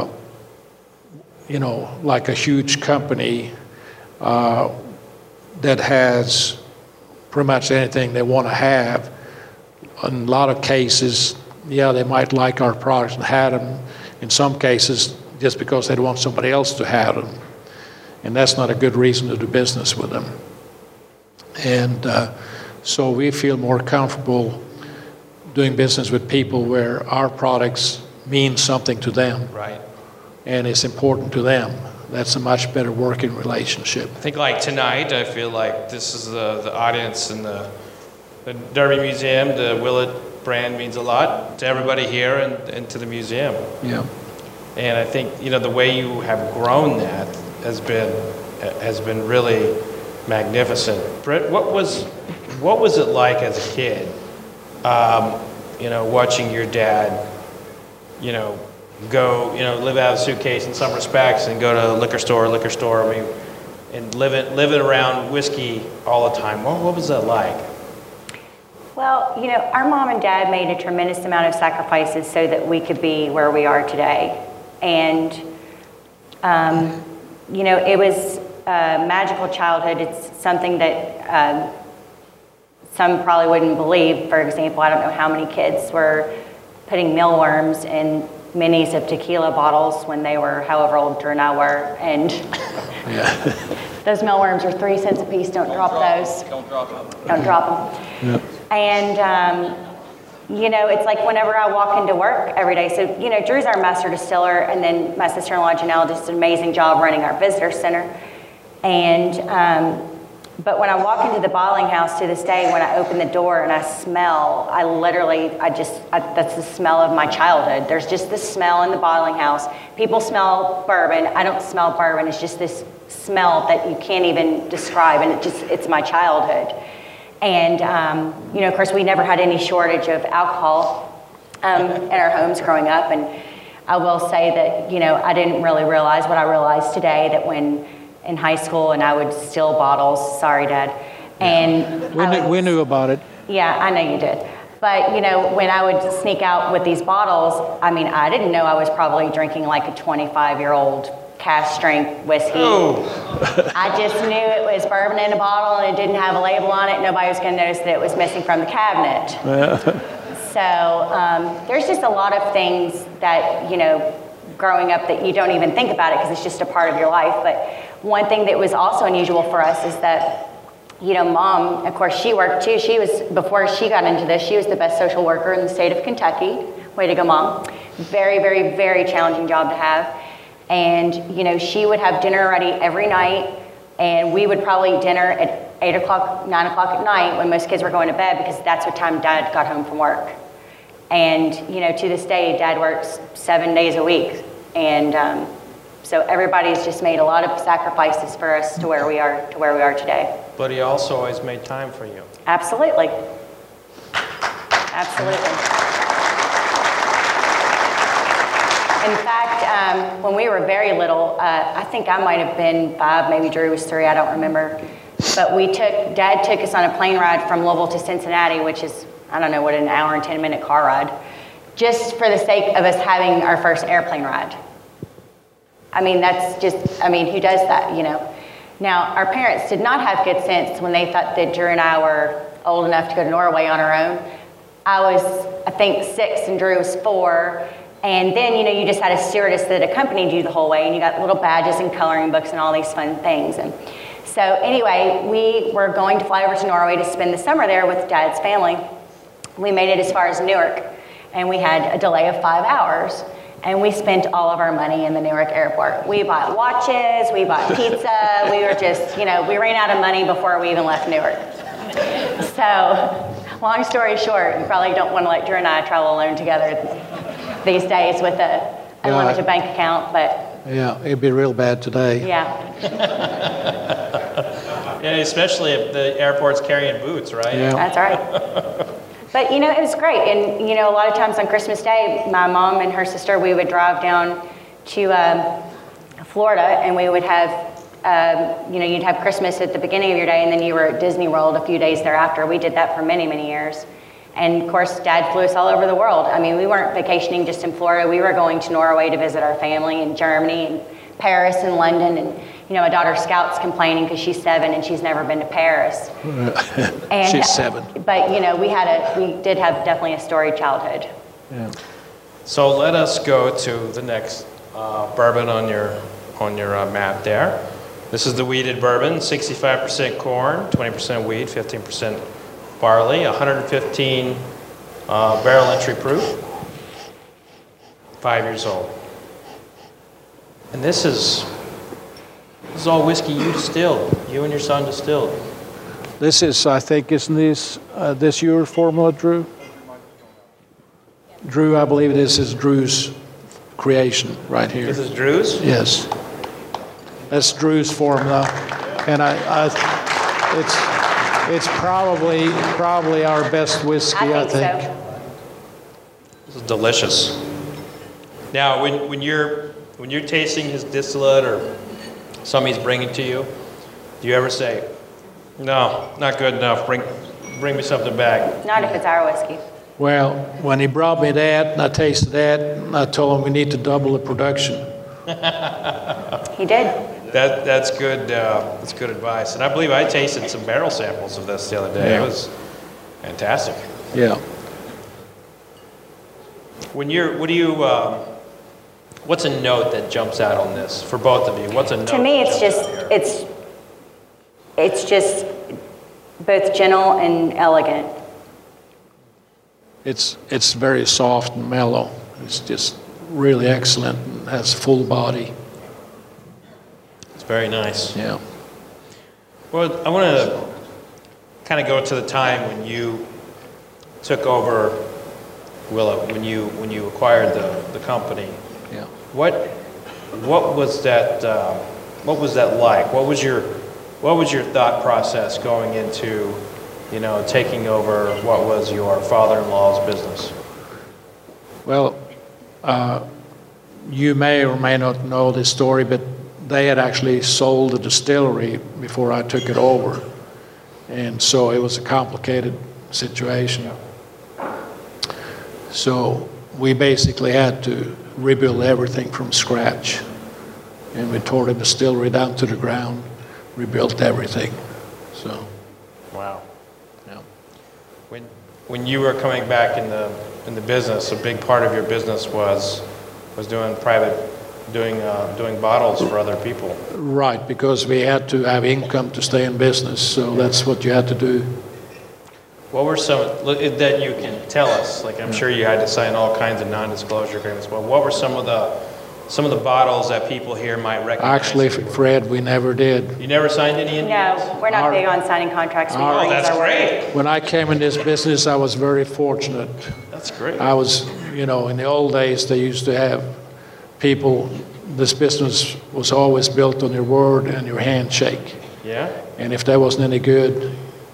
you know, like a huge company uh, that has pretty much anything they want to have, in a lot of cases, yeah, they might like our products and have them. In some cases, just because they don't want somebody else to have them. And that's not a good reason to do business with them. And uh, so we feel more comfortable doing business with people where our products mean something to them.
Right.
And it's important to them. That's a much better working relationship.
I think like tonight, I feel like this is the, the audience in the, the Derby Museum. The Willett brand means a lot to everybody here and, and to the museum.
Yeah.
And I think, you know, the way you have grown that has been has been really magnificent. Britt, what was what was it like as a kid, um, you know, watching your dad, you know, go, you know, live out of a suitcase in some respects and go to a liquor store, liquor store, I mean, and living living around whiskey all the time. What, what was that like?
Well, you know, our mom and dad made a tremendous amount of sacrifices so that we could be where we are today. And, um, you know, it was a magical childhood. It's something that um, some probably wouldn't believe. For example, I don't know how many kids were putting mealworms in minis of tequila bottles when they were however old Drew and I were. And
Yeah.
those mealworms are three cents a piece. Don't, drop,
drop
those.
them. Don't drop them.
Don't drop them.
Yeah.
And, um, you know, it's like whenever I walk into work every day. So, you know, Drew's our master distiller, and then my sister-in-law, Janelle, does an amazing job running our visitor center. And, um, but when I walk into the bottling house to this day, when I open the door and I smell, I literally, I just, I, that's the smell of my childhood. There's just this smell in the bottling house. People smell bourbon. I don't smell bourbon. It's just this smell that you can't even describe, and it just, it's my childhood. And, um, you know, of course, we never had any shortage of alcohol um, in our homes growing up. And I will say that, you know, I didn't really realize what I realized today, that when in high school and I would steal bottles, sorry, Dad. And
We
I
knew,
would-
we knew about it.
yeah, I know you did. But, you know, when I would sneak out with these bottles, I mean, I didn't know I was probably drinking like a twenty-five-year-old cask strength whiskey.
Oh,
I just knew it was bourbon in a bottle and it didn't have a label on it. Nobody was going to notice that it was missing from the cabinet. So um, there's just a lot of things that, you know, growing up that you don't even think about it because it's just a part of your life. But one thing that was also unusual for us is that, you know, Mom, of course, she worked too. She was, before she got into this, she was the best social worker in the state of Kentucky. Way to go, Mom. Very, very, very challenging job to have. And, you know, she would have dinner ready every night, and we would probably eat dinner at eight o'clock, nine o'clock at night when most kids were going to bed because that's what time Dad got home from work. And, you know, to this day, Dad works seven days a week. And um, so everybody's just made a lot of sacrifices for us to where we are, to where we are today.
but he also always made time for you.
Absolutely. Absolutely. In fact, um, when we were very little, uh, I think I might have been five, maybe Drew was three, I don't remember. But we took, Dad took us on a plane ride from Louisville to Cincinnati, which is, I don't know, what, an hour and ten minute car ride, just for the sake of us having our first airplane ride. I mean, that's just, I mean, who does that, you know? Now, our parents did not have good sense when they thought that Drew and I were old enough to go to Norway on our own. I was, I think, six and Drew was four. And then, you know, you just had a stewardess that accompanied you the whole way, and you got little badges and coloring books and all these fun things. And so anyway, we were going to fly over to Norway to spend the summer there with Dad's family. We made it as far as Newark, and we had a delay of five hours. And we spent all of our money in the Newark airport. We bought watches, we bought pizza, we were just, you know, we ran out of money before we even left Newark. So, long story short, you probably don't want to let Drew and I travel alone together these days with a unlimited
Yeah, I-
bank account, but
Yeah, it'd be real bad today.
yeah.
Yeah, especially if the airport's carrying boots, right?
Yeah.
That's right. But, you know, it was great. And, you know, a lot of times on Christmas Day, my mom and her sister, we would drive down to um, Florida, and we would have, um, you know, you'd have Christmas at the beginning of your day, and then you were at Disney World a few days thereafter. We did that for many, many years. And, of course, Dad flew us all over the world. I mean, we weren't vacationing just in Florida. We were going to Norway to visit our family in Germany and Paris and London. And, you know, my daughter Scout's complaining because she's seven and she's never been to Paris. And,
She's seven.
But, you know, we had a, we did have definitely a storied childhood.
Yeah.
So let us go to the next uh, bourbon on your on your uh, map there. This is the wheated bourbon, sixty-five percent corn, twenty percent wheat, fifteen percent barley, one hundred fifteen uh, barrel entry proof, five years old. And this is this is all whiskey you distilled, you and your son distilled.
This is, I think, isn't this, uh, this your formula, Drew? Drew, I believe this is Drew's creation right here.
This is Drew's?
Yes. That's Drew's formula. And I, I it's, it's probably, probably our best whiskey,
I
I
think
think.
so.
This is delicious. Now, when, when you're when you're tasting his distillate or something he's bringing to you, do you ever say, "No, not good enough. Bring bring me something back"?
Not if it's our whiskey.
Well, when he brought me that and I tasted that, and I told him we need to double the production.
He did.
That that's good. Uh, that's good advice. And I believe I tasted some barrel samples of this the other day.
Yeah.
It was fantastic.
Yeah.
When you're, what do you? Um, what's a note that jumps out on this for both of you? What's a note?
To me,
that
it's
jumps
just,
out here?
it's, it's just both gentle and elegant.
It's, it's very soft and mellow. It's just really excellent and has full body.
It's very nice.
Yeah.
Well, I want to kind of go to the time when you took over Willow, when you when you acquired the, the company.
Yeah.
What what was that uh, what was that like? What was your what was your thought process going into, you know, taking over what was your father-in-law's business?
Well, uh, you may or may not know this story, but they had actually sold the distillery before I took it over. And so it was a complicated situation. So we basically had to rebuild everything from scratch. and we tore the distillery down to the ground, rebuilt everything. So,
Wow.
yeah.
When, when you were coming back in the, in the business, a big part of your business was, was doing private, doing, uh, doing bottles for other people.
Right, because we had to have income to stay in business, so that's what you had to do.
What were some, look, that you can tell us, like I'm sure you had to sign all kinds of non-disclosure agreements, but what were some of the, some of the bottles that people here might recognize?
Actually, Fred, we never did.
You never signed any N D As?
No, we're not
Our-
big on signing contracts. We
our-
Oh,
use
that's
our word.
great.
When I came in this business, I was very fortunate.
That's great.
I was, you know, in the old days, they used to have people, this business was always built on your word and your handshake.
Yeah?
And if that wasn't any good,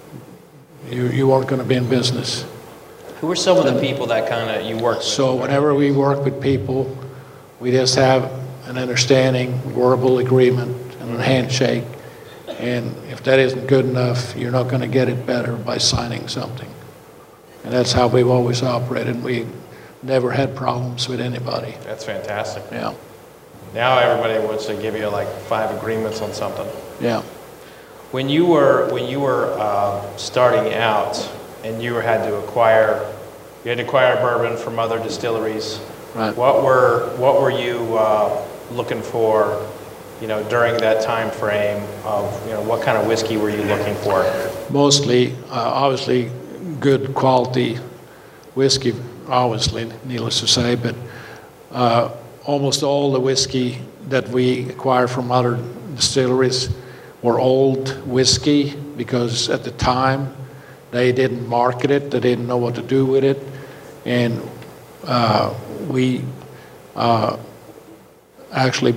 you, you weren't going to be in business.
Who were some of the people that kind of you worked with?
So whenever we work with people, we just have an understanding, verbal agreement, and a handshake. And if that isn't good enough, you're not going to get it better by signing something. And that's how we've always operated. We never had problems with anybody.
That's fantastic.
Yeah,
Now everybody wants to give you like five agreements on something.
yeah.
When you were when you were uh, starting out and you had to acquire you had to acquire bourbon from other distilleries,
Right.
what were what were you uh, looking for, you know, during that time frame of, you know, what kind of whiskey were you looking for?
Mostly, uh, obviously, good quality whiskey, obviously, needless to say, but uh, almost all the whiskey that we acquire from other distilleries were old whiskey, because at the time they didn't market it, they didn't know what to do with it, and uh, we uh, actually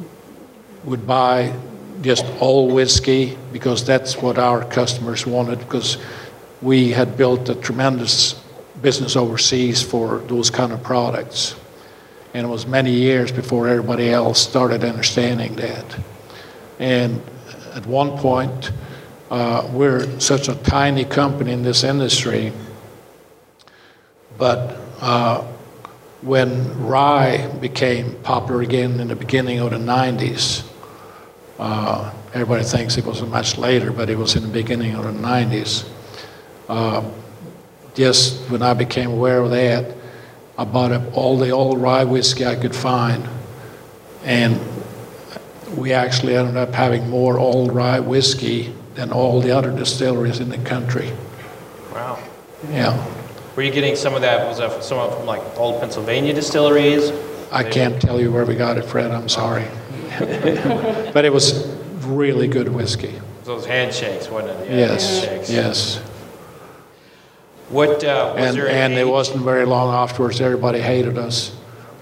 would buy just old whiskey because that's what our customers wanted, because we had built a tremendous business overseas for those kind of products. And it was many years before everybody else started understanding that. And at one point, uh, we're such a tiny company in this industry, but uh, when rye became popular again in the beginning of the nineties, uh, everybody thinks it was much later, but it was in the beginning of the nineties. Uh, just when I became aware of that, I bought up all the old rye whiskey I could find, and we actually ended up having more old rye whiskey than all the other distilleries in the country.
Wow.
Yeah,
Were you getting some of that, was that some of from like old Pennsylvania distilleries?
I can't tell you where we got it, Fred, I'm sorry. But it was really good whiskey.
Those handshakes, wasn't it? Yeah,
Yes,
handshakes.
yes.
What, uh, was
And,
there an
and it
age-
wasn't very long afterwards, everybody hated us.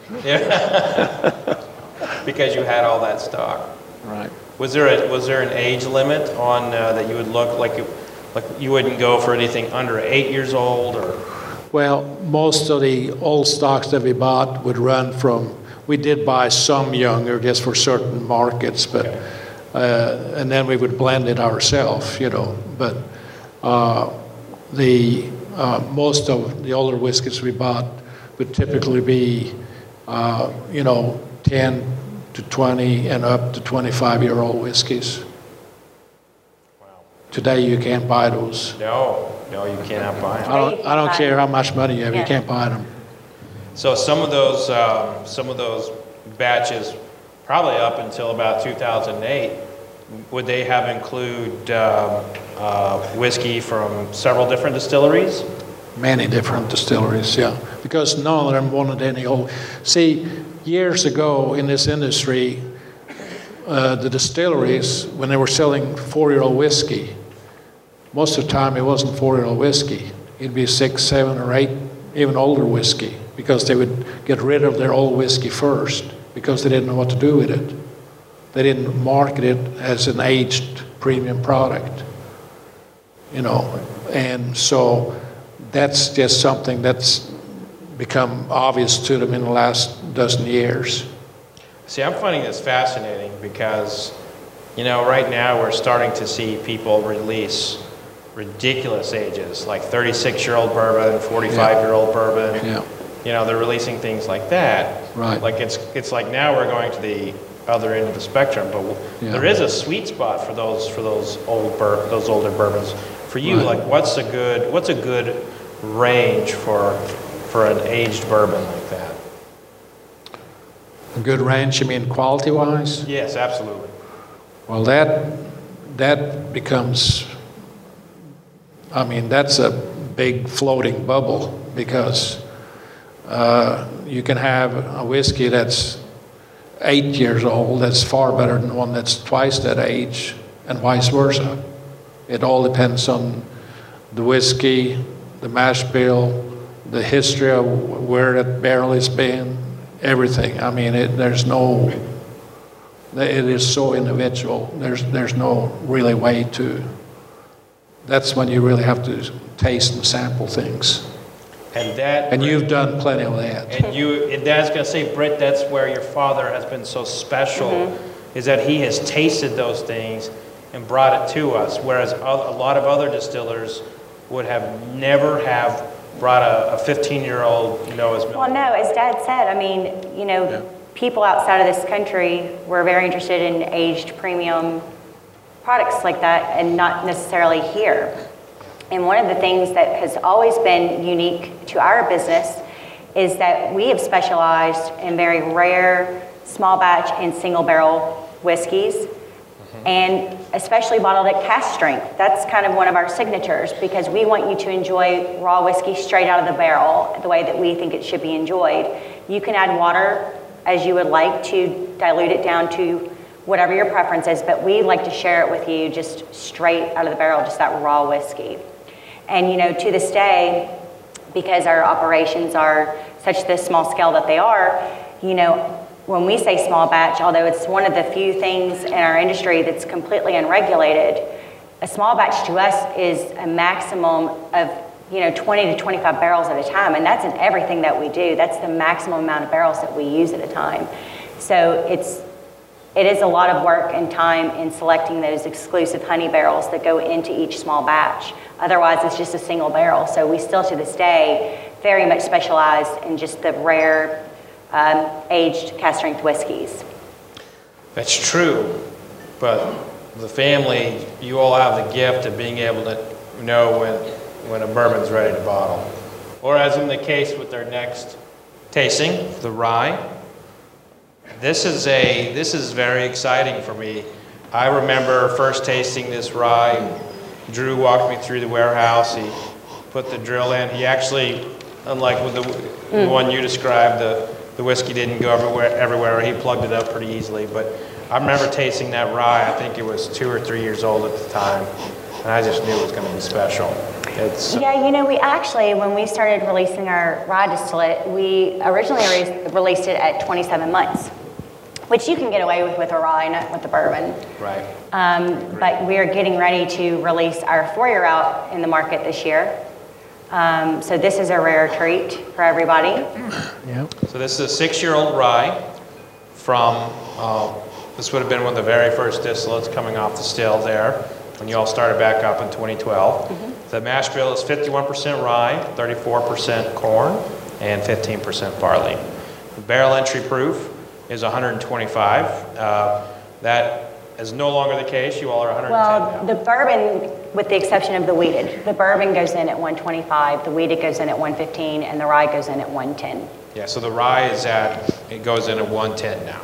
Yeah. Because you had all that stock.
Right.
Was there a, was there an age limit on uh, that you would look like you, like you wouldn't go for anything under eight years old or?
Well, most of the old stocks that we bought would run from, we did buy some younger just for certain markets, but,
Okay.
uh, and then we would blend it ourselves, you know. But uh, the, uh, most of the older whiskeys we bought would typically be, uh, you know, ten to twenty and up to twenty-five year old whiskeys.
Wow.
Today you can't buy those.
No, no, you cannot buy
I
them.
don't, I don't care how much money you have, you
Yeah.
can't buy them.
So some of those, um, some of those batches, probably up until about two thousand eight, would they have include um, uh, whiskey from several different distilleries?
Many different distilleries, yeah. Because none of them wanted any old. See, years ago in this industry, uh, the distilleries, when they were selling four-year-old whiskey, most of the time it wasn't four-year-old whiskey. It'd be six, seven, or eight, even older whiskey, because they would get rid of their old whiskey first, because they didn't know what to do with it. They didn't market it as an aged premium product, you know. And so that's just something that's become obvious to them in the last dozen years.
See, I'm finding this fascinating because, you know, right now we're starting to see people release ridiculous ages, like thirty-six-year-old bourbon, forty-five-year-old bourbon.
Yeah.
You know, they're releasing things like that.
Right.
Like it's it's like now we're going to the other end of the spectrum, but
Yeah.
there is a sweet spot for those for those old bur- those older bourbons. For you,
Right.
like what's a good what's a good range for for an aged bourbon like that?
A good range, you mean quality-wise?
Yes, absolutely.
Well, that, that becomes, I mean, that's a big floating bubble because uh, you can have a whiskey that's eight years old that's far better than one that's twice that age, and vice versa. It all depends on the whiskey, the mash bill, the history of where that barrel has been, everything. I mean, it, there's no, it is so individual. There's, there's no really way to, that's when you really have to taste and sample things.
And that
And you've done plenty of that.
And you, and that's going to say, Britt, that's where your father has been so special, is that he has tasted those things and brought it to us, whereas a a lot of other distillers would have never have brought a fifteen-year-old Noah's Milk.
Well, no, as Dad said, I mean, you know, people outside of this country were very interested in aged premium products like that and not necessarily here. And one of the things that has always been unique to our business is that we have specialized in very rare, small batch and single barrel whiskeys, mm-hmm. and especially bottled at cask strength. That's kind of one of our signatures because we want you to enjoy raw whiskey straight out of the barrel the way that we think it should be enjoyed. You can add water as you would like to dilute it down to whatever your preference is, but we like to share it with you just straight out of the barrel, just that raw whiskey. And you know, to this day, because our operations are such the small scale that they are, you know, when we say small batch, although it's one of the few things in our industry that's completely unregulated, a small batch to us is a maximum of, you know, twenty to twenty-five barrels at a time, and that's in everything that we do. That's the maximum amount of barrels that we use at a time. So it's It is a lot of work and time in selecting those exclusive honey barrels that go into each small batch. Otherwise, it's just a single barrel. So we still, to this day, very much specialize in just the rare, um, aged cask strength whiskeys.
That's true, but the family, you all have the gift of being able to know when, when a bourbon's ready to bottle. Or as in the case with our next tasting, the rye. This is a this is very exciting for me. I remember first tasting this rye. Drew walked me through the warehouse. He put the drill in. He actually, unlike with the, mm. the one you described, the, the whiskey didn't go everywhere. Everywhere. He plugged it up pretty easily. But I remember tasting that rye. I think it was two or three years old at the time, and I just knew it was going to be special. It's,
yeah, you know, we actually, when we started releasing our rye distillate, we originally re- released it at twenty-seven months. Which you can get away with with a rye, not with the bourbon.
Right.
Um, but we are getting ready to release our four-year out in the market this year. Um, so this is a rare treat for everybody.
Yep.
So this is a six-year-old rye from, uh, this would have been one of the very first distillates coming off the still there when you all started back up in twenty twelve. Mm-hmm. The mash bill is fifty-one percent rye, thirty-four percent corn, and fifteen percent barley. The barrel entry proof is one hundred twenty-five. Uh, that is no longer the case. You all are one hundred ten
Well,
now.
the bourbon, with the exception of the wheated, the bourbon goes in at one twenty-five, the wheated goes in at one fifteen, and the rye goes in at one ten.
Yeah, so the rye is at, it goes in at one ten now.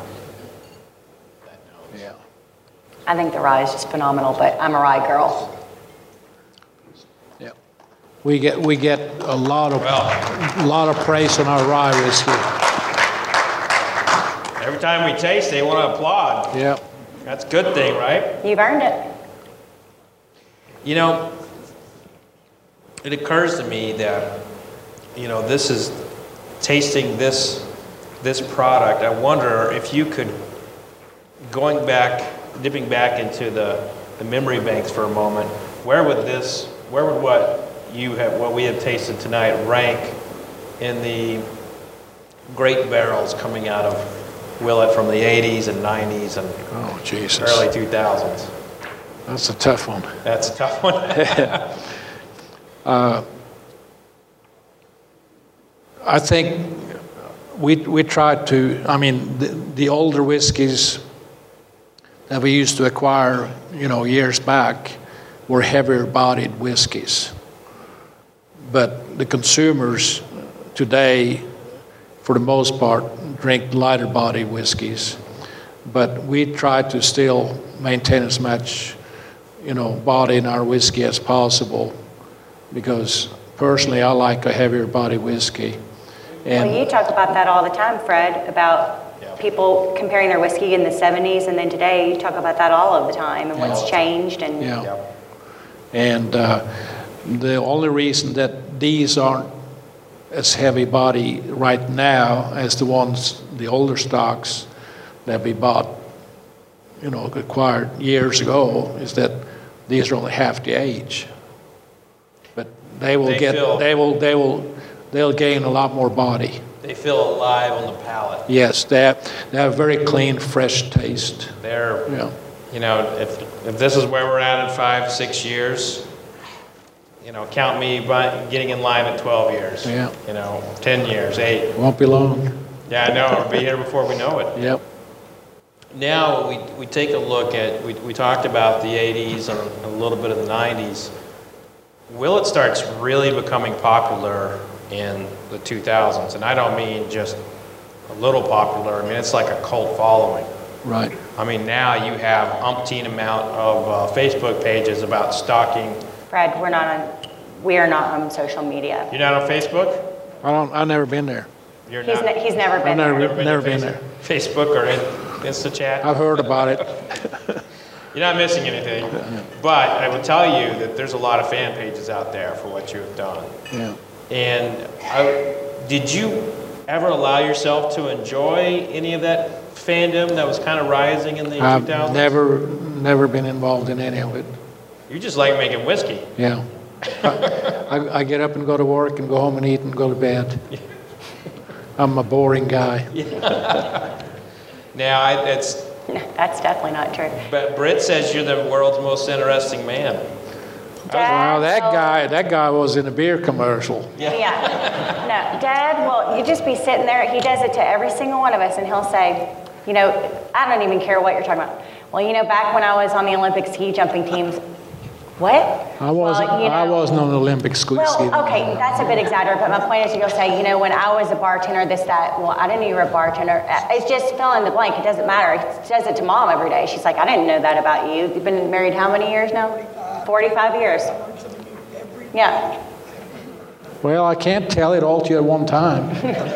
Yeah.
I think the rye is just phenomenal, but I'm a rye girl.
Yeah. We get we get a lot of
Well.
a lot of praise on our rye whiskey.
Every time we taste, they want to applaud.
Yeah.
That's a good thing, right?
You've earned it.
You know, it occurs to me that, you know, this is tasting this this product. I wonder if you could, going back, dipping back into the, the memory banks for a moment, where would this, where would what you have, what we have tasted tonight rank in the great barrels coming out of Willett from the eighties and nineties and
Oh, Jesus.
early two thousands?
That's a tough one.
That's a tough one.
uh, I think we we tried to. I mean, the, the older whiskeys that we used to acquire, you know, years back were heavier-bodied whiskeys. But the consumers today, for the most part, drink lighter-bodied whiskeys. But we try to still maintain as much, you know, body in our whiskey as possible, because personally I like a heavier body whiskey. And
well, you talk about that all the time, Fred, about
Yeah.
people comparing their whiskey in the seventies and then today. You talk about that all of the time and what's changed. And
yeah.
Yep.
And uh, the only reason that these aren't as heavy body right now as the ones, the older stocks that we bought, you know, acquired years ago, is that these are only half the age. But they will
They
get,
feel-
they will, they will, they'll gain a lot more body.
They feel alive on the palate.
Yes, they have, they have a very clean, fresh taste.
They're,
Yeah.
you know, if, if this is where we're at in five, six years, you know, count me by getting in line at twelve years.
Yeah.
You know, ten years, eight.
Won't be long.
Yeah, I know, we'll be here before we know it.
Yep.
Now, we, we take a look at, we, we talked about the eighties and a little bit of the nineties. Willet starts really becoming popular in the two thousands, and I don't mean just a little popular, I mean, it's like a cult following.
Right.
I mean, now you have umpteen amount of uh, Facebook pages about stalking.
Fred, we're not on, we are not on social media.
You're not on Facebook?
I don't, I've never been there.
You're
He's,
not?
ne- he's never been
never
there.
been- Never been
to
there.
Face- Facebook or in, InstaChat?
I've heard about it.
You're not missing anything. But I will tell you that there's a lot of fan pages out there for what you have done.
Yeah.
And I, did you ever allow yourself to enjoy any of that fandom that was kind of rising in the
I've
two thousands?
never, never been involved in any of it.
You just like making whiskey.
Yeah. I, I get up and go to work and go home and eat and go to bed. I'm a boring guy.
Now, I, it's,
That's definitely not true.
but Britt says you're the world's most interesting man.
Wow, that
will-
guy, that guy was in a beer commercial.
Yeah. No, Dad, well, you just be sitting there. He does it to every single one of us, and he'll say, you know, I don't even care what you're talking about. Well, you know, back when I was on the Olympic ski jumping teams, what?
I wasn't,
Well, you
I
know-
wasn't on the Olympic ski
Well,
ski.
okay, that's a bit exaggerated, but my point is you'll say, you know, when I was a bartender, this, that, well, I didn't know you were a bartender. Uh, It's just fill in the blank. It doesn't matter. He says it to Mom every day. She's like, I didn't know that about you. You've been married how many years now? forty-five years. Yeah.
Well, I can't tell it all to you at one time.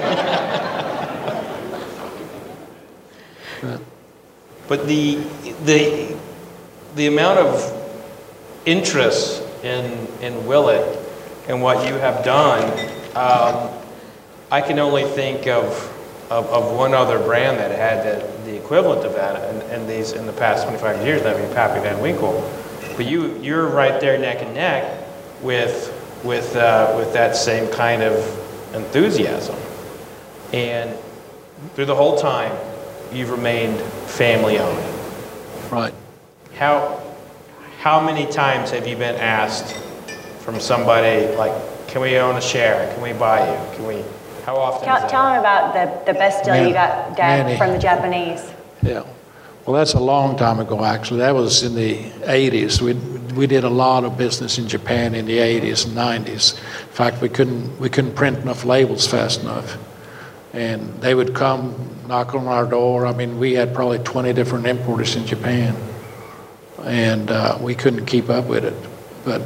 But the, the, the amount of interest in, in Willet and what you have done, um, I can only think of, of, of one other brand that had the, the equivalent of that in, in these in the past twenty-five years, that would be Pappy Van Winkle. But you, you're right there neck and neck with, with, uh, with that same kind of enthusiasm. And through the whole time, you've remained family owned.
Right.
How, how many times have you been asked from somebody, like, can we own a share? Can we buy you? Can we, how often is
Tell,
that?
tell him about the, the best deal
Man-
you got, Dad,
Manny.
from the Japanese.
Yeah. Well, that's a long time ago, actually. That was in the eighties. We we did a lot of business in Japan in the eighties and nineties. In fact, we couldn't we couldn't print enough labels fast enough, and they would come knock on our door. I mean, we had probably twenty different importers in Japan, and uh, we couldn't keep up with it. But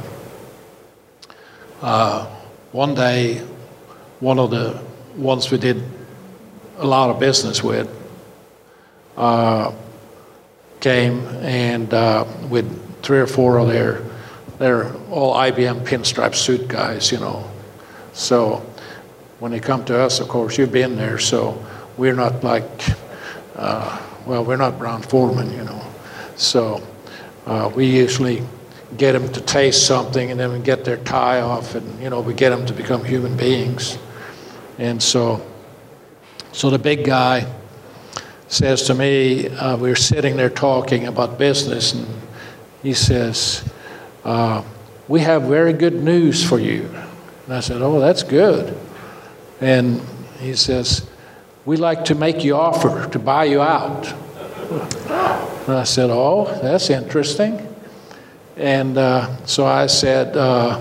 uh, one day, one of the ones we did a lot of business with uh, came and uh, with three or four of their, they're all I B M pinstripe suit guys, you know. So when they come to us, of course, you've been there, so we're not like, uh, well, we're not Brown Foreman, you know. So uh, we usually get them to taste something, and then we get their tie off, and, you know, we get them to become human beings. And so, so the big guy says to me, uh, we were sitting there talking about business, and he says, uh, we have very good news for you. And I said, oh, that's good. And he says, we'd like to make you offer to buy you out. And I said, oh, that's interesting. And uh, so I said, uh,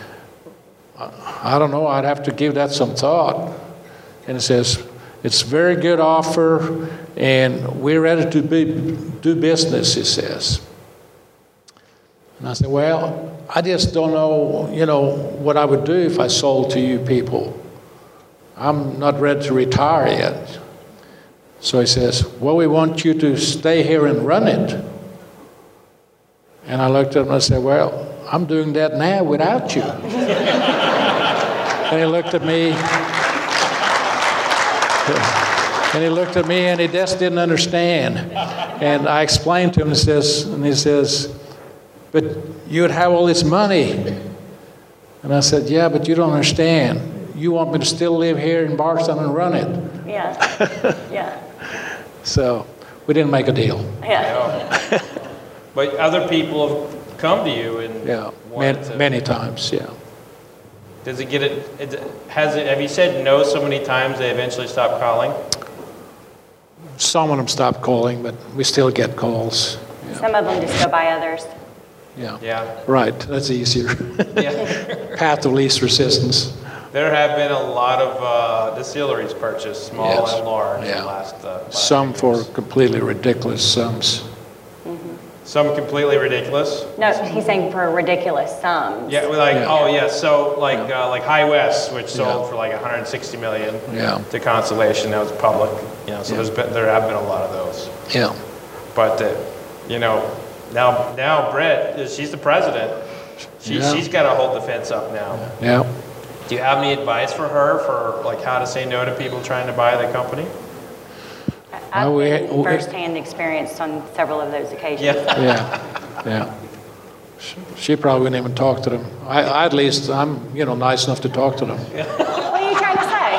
I don't know, I'd have to give that some thought. And it says, it's a very good offer, and we're ready to be, do business, he says. And I said, well, I just don't know, you know, what I would do if I sold to you people. I'm not ready to retire yet. So he says, well, we want you to stay here and run it. And I looked at him and I said, well, I'm doing that now without you. And he looked at me, and he looked at me and he just didn't understand. And I explained to him, and he says, and he says, but you'd have all this money. And I said, yeah, but you don't understand. You want me to still live here in Bardstown and run it.
Yeah, yeah.
So we didn't make a deal.
Yeah.
But other people have come to you and
Yeah,
wanted
many,
to.
many times, yeah.
Does it get it, it? Has it? Have you said no so many times they eventually stop calling?
Some of them stopped calling, but we still get calls. Yeah,
Some of them just go by others.
yeah.
Yeah.
Right, that's easier.
Yeah.
Path of least resistance.
There have been a lot of uh, distilleries purchased, small
Yes.
and large, in
Yeah.
the last. Uh, last
Some
few
for
years.
completely ridiculous sums.
Some completely ridiculous.
No, he's saying for ridiculous sums.
Yeah, like
Yeah.
oh yeah, so like uh, like High West, which sold
Yeah.
for like one hundred sixty million
Yeah.
to Constellation, that was public. You know, so
Yeah.
there's been there have been a lot of those.
Yeah.
But uh, you know, now now Brett, is- she's the president. She
Yeah.
she's got to hold the fence up now.
Yeah.
Do you have any advice for her for like how to say no to people trying to buy the company?
I've
Well, we-
been
we-
firsthand experienced on several of those occasions.
Yeah.
Yeah. Yeah. She- She probably wouldn't even talk to them. I, I at least, I'm, you know, nice enough to talk to them.
What are you trying to say?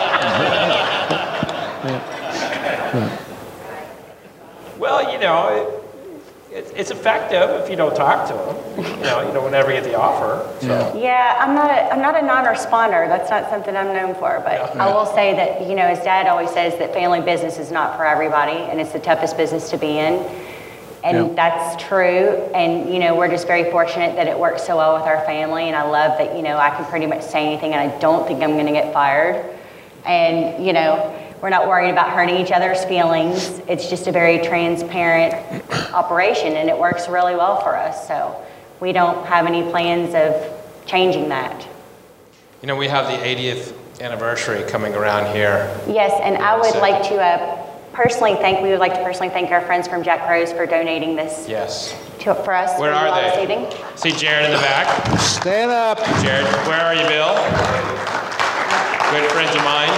Well, you know, it, it's it's effective if you don't talk to them. You know, you don't ever get the offer. So.
Yeah.
Yeah, I'm not a, I'm not a non-responder. That's not something I'm known for. But I will say that, you know, his dad always says that family business is not for everybody, and it's the toughest business to be in. And
Yeah.
that's true. And, you know, we're just very fortunate that it works so well with our family. And I love that, you know, I can pretty much say anything and I don't think I'm going to get fired. And, you know, we're not worried about hurting each other's feelings. It's just a very transparent operation, and it works really well for us. So we don't have any plans of changing that.
You know, we have the eightieth anniversary coming around here.
Yes, and I would
So-
like to uh, personally thank, we would like to personally thank our friends from Jack Rose for donating this
Yes.
to, for us.
Where
for
are
this
they?
evening.
See Jared in the back.
Stand up.
Jared, where are you, Bill? Good friends of mine.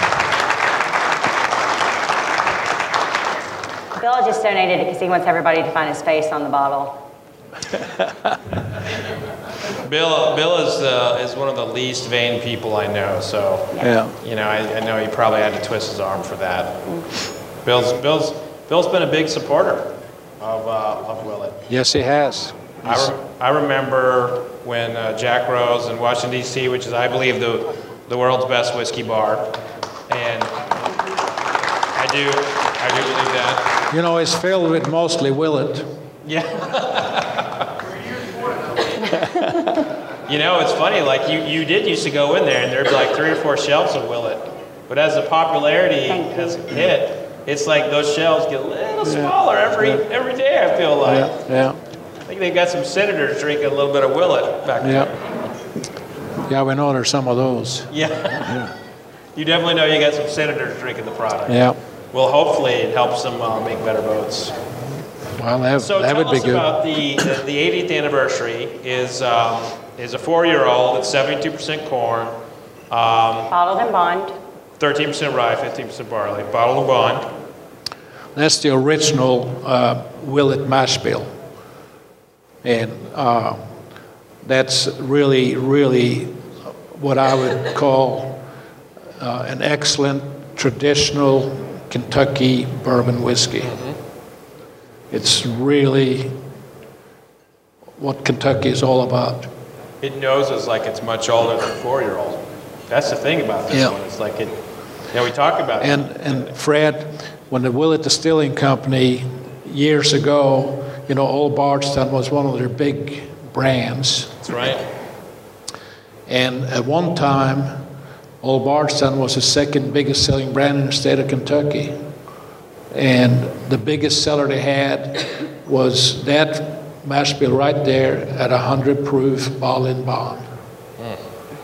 Bill just donated it because he wants everybody to find his face on the bottle.
Bill, Bill is uh, is one of the least vain people I know. So,
Yeah.
you know, I, I know he probably had to twist his arm for that. Bill's Bill's Bill's been a big supporter of uh, of Willett.
Yes, he has.
I, rem- I remember when uh, Jack Rose in Washington D C, which is I believe the the world's best whiskey bar, and I do I do believe that.
You know, it's filled with mostly Willett.
Yeah. You know, it's funny, like you, you did used to go in there and there'd be like three or four shelves of Willett. But as the popularity
Thank you.
has hit, it's like those shelves get a little smaller every every day, I feel like.
Yeah, yeah,
I think they got some senators drinking a little bit of Willett back there.
yeah. Yeah, we know there's some of those.
Yeah. You definitely know you got some senators drinking the product.
Yeah.
Well, hopefully it helps them uh, make better votes.
Well, that,
So
that
tell
would be
us
good.
about the, the, the eightieth anniversary is, um, is a four-year-old, it's seventy-two percent corn, um,
Bottled and bond.
thirteen percent rye, fifteen percent barley, bottled and bond.
That's the original uh, Willett mash bill. And uh, that's really, really what I would call uh, an excellent traditional Kentucky bourbon whiskey. It's really what Kentucky is all about.
It noses like it's much older than a four-year-old. That's the thing about this
Yeah.
one, it's like it, you know, we talk about it.
And, and Fred, when the Willett Distilling Company years ago, you know, Old Bardstown was one of their big brands.
That's right.
And at one time, Old Bardstown was the second biggest selling brand in the state of Kentucky. And the biggest seller they had was that mash bill right there at one hundred proof bottle in bond.
Mm.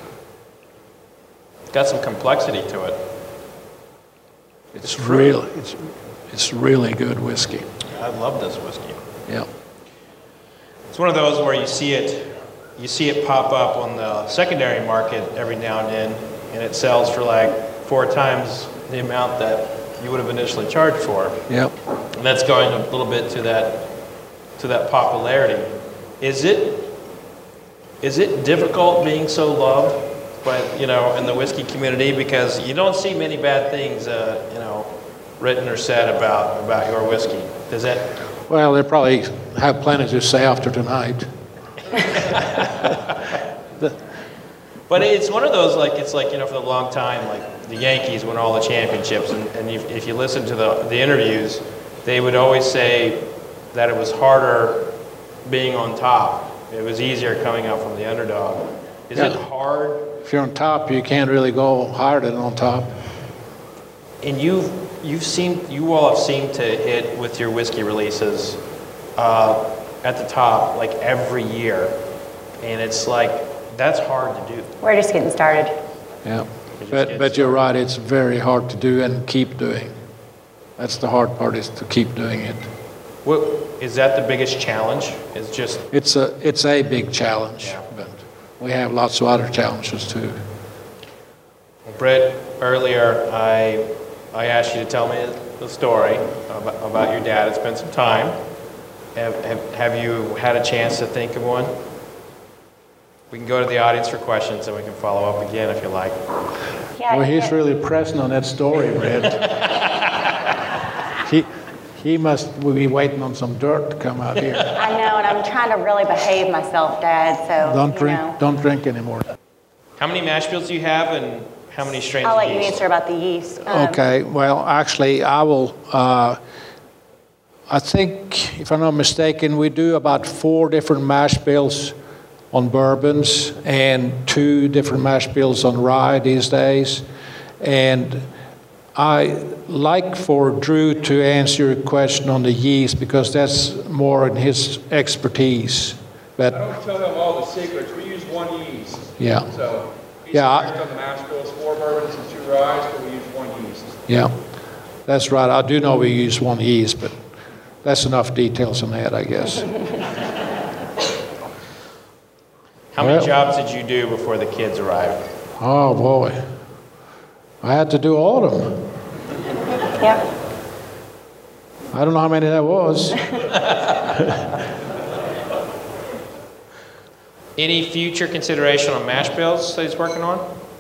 Got some complexity to it.
It's, it's really, it's, it's really good whiskey.
I love this whiskey.
Yeah.
It's one of those where you see it, you see it pop up on the secondary market every now and then, and it sells for like four times the amount that you would have initially charged for.
Yep.
And that's going a little bit to that, to that popularity. Is it, is it difficult being so loved by, you know, in the whiskey community, because you don't see many bad things, uh, you know, written or said about about your whiskey? Does that?
Well, they probably have plenty to say after tonight.
But it's one of those, like, it's like, you know, for a long time, like the Yankees won all the championships, and, and if, if you listen to the, the interviews, they would always say that it was harder being on top. It was easier coming out from the underdog. Is
Yeah.
it hard?
If you're on top, you can't really go higher than on top.
And you've, you've seen, you all have seemed to hit with your whiskey releases uh, at the top like every year. And it's like, that's hard to do.
We're just getting started.
Yeah.
just
But,
get
but you're right, it's very hard to do and keep doing. That's the hard part, is to keep doing it.
What, is that the biggest challenge? Is just,
It's a, it's a big challenge,
Yeah.
but we have lots of other challenges too.
Britt, earlier I, I asked you to tell me the story about, about your dad. It's been some time. Have, have, have you had a chance to think of one? We can go to the audience for questions, and we can follow up again if you like.
Yeah.
Well, he's
yeah.
really pressing on that story, Brad. he, he must be waiting on some dirt to come out here.
I know, and I'm trying to really behave myself, Dad, so,
Don't
you
drink,
know.
don't drink anymore.
How many mash bills do you have, and how many strains
I'll
of
let you
yeast?
answer about the yeast. Um,
Okay, well, actually, I will, uh, I think, if I'm not mistaken, we do about four different mash bills on bourbons and two different mash bills on rye these days. And I like for Drew to answer your question on the yeast, because that's more in his expertise.
I
But,
don't tell them all the secrets. We use one yeast.
yeah,
So each
Yeah, I-
strength on the mash bills, four bourbons and two ryes, but we use one yeast.
yeah, that's right. I do know we use one yeast, but that's enough details on that, I guess.
How many
Well-
jobs did you do before the kids arrived?
Oh, boy. I had to do all of them.
Yep.
I don't know how many that was.
Any future consideration on mash bills that he's working on?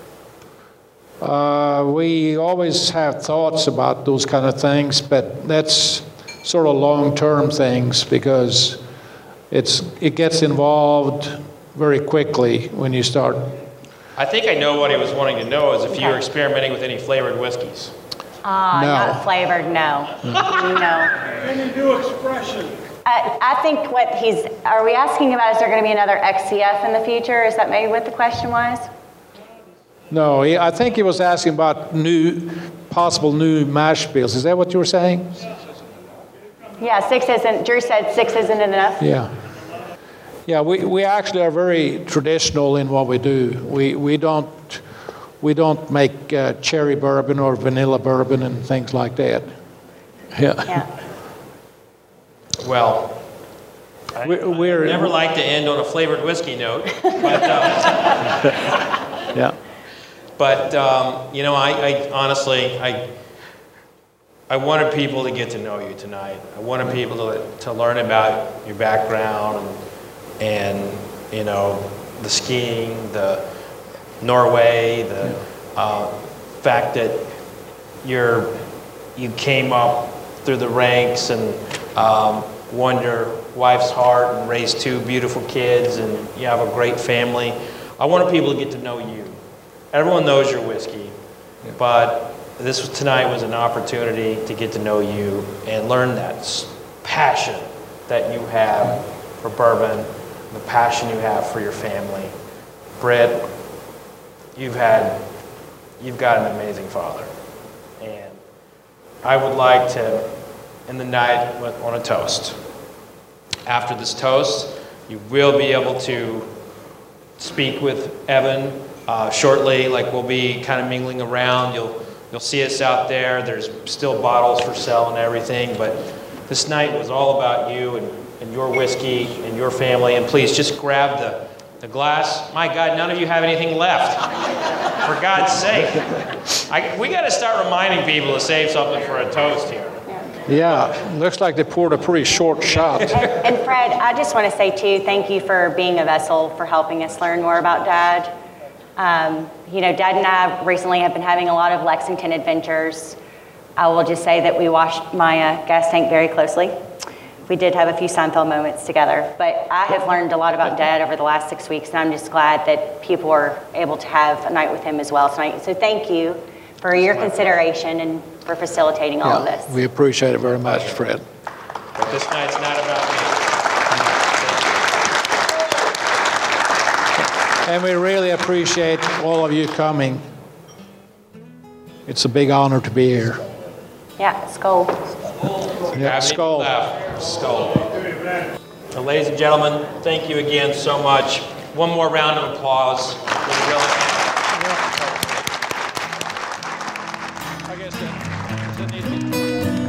Uh, we always have thoughts about those kind of things, but that's sort of long-term things, because it's it gets involved very quickly when you start.
I think I know what he was wanting to know, is if you were
Okay.
experimenting with any flavored whiskeys.
Uh,
No.
Not flavored, no. No.
Any new expression?
I, I think what he's, are we asking about, is there going to be another X C F in the future? Is that maybe what the question was?
No, he, I think he was asking about new, possible new mash bills. Is that what you were saying?
Yeah, six isn't, Drew said six isn't enough.
Yeah. Yeah, we, we actually are very traditional in what we do. We, we don't, we don't make uh, cherry bourbon or vanilla bourbon and things like that. Yeah.
Yeah.
Well, I,
We- we're-
I never like to end on a flavored whiskey note, but, uh,
Yeah.
but um, you know, I, I honestly, I, I wanted people to get to know you tonight. I wanted people to, to learn about your background and, and you know, the skiing, the Norway, the uh, fact that you're, you came up through the ranks and um, won your wife's heart and raised two beautiful kids, and you have a great family. I wanted people to get to know you. Everyone knows your whiskey, but this was, tonight was an opportunity to get to know you and learn that s- passion that you have for bourbon, the passion you have for your family. Britt, you've had, you've got an amazing father. And I would like to end the night on a toast. After this toast, you will be able to speak with Evan uh, shortly. Like, we'll be kind of mingling around. You'll you'll see us out there. There's still bottles for sale and everything, but this night was all about you and, and your whiskey and your family. And please just grab the, the glass. My God, none of you have anything left. For God's sake. I, we got to start reminding people to save something for a toast here.
Yeah, looks like they poured a pretty short shot.
And, and Fred, I just want to say too, thank you for being a vessel for helping us learn more about Dad. Um, you know, Dad and I recently have been having a lot of Lexington adventures. I will just say that we watched my uh, gas tank very closely. We did have a few Seinfeld moments together, but I have learned a lot about Dad over the last six weeks, and I'm just glad that people are able to have a night with him as well tonight. So thank you for your consideration and for facilitating all of this.
We appreciate it very much, Fred.
But this night's not about me.
And we really appreciate all of you coming. It's a big honor to be here.
Yeah, Skull.
Yeah, Skull.
Left. Skull. So, ladies and gentlemen, thank you again so much. One more round of applause.
I guess that, that needs to be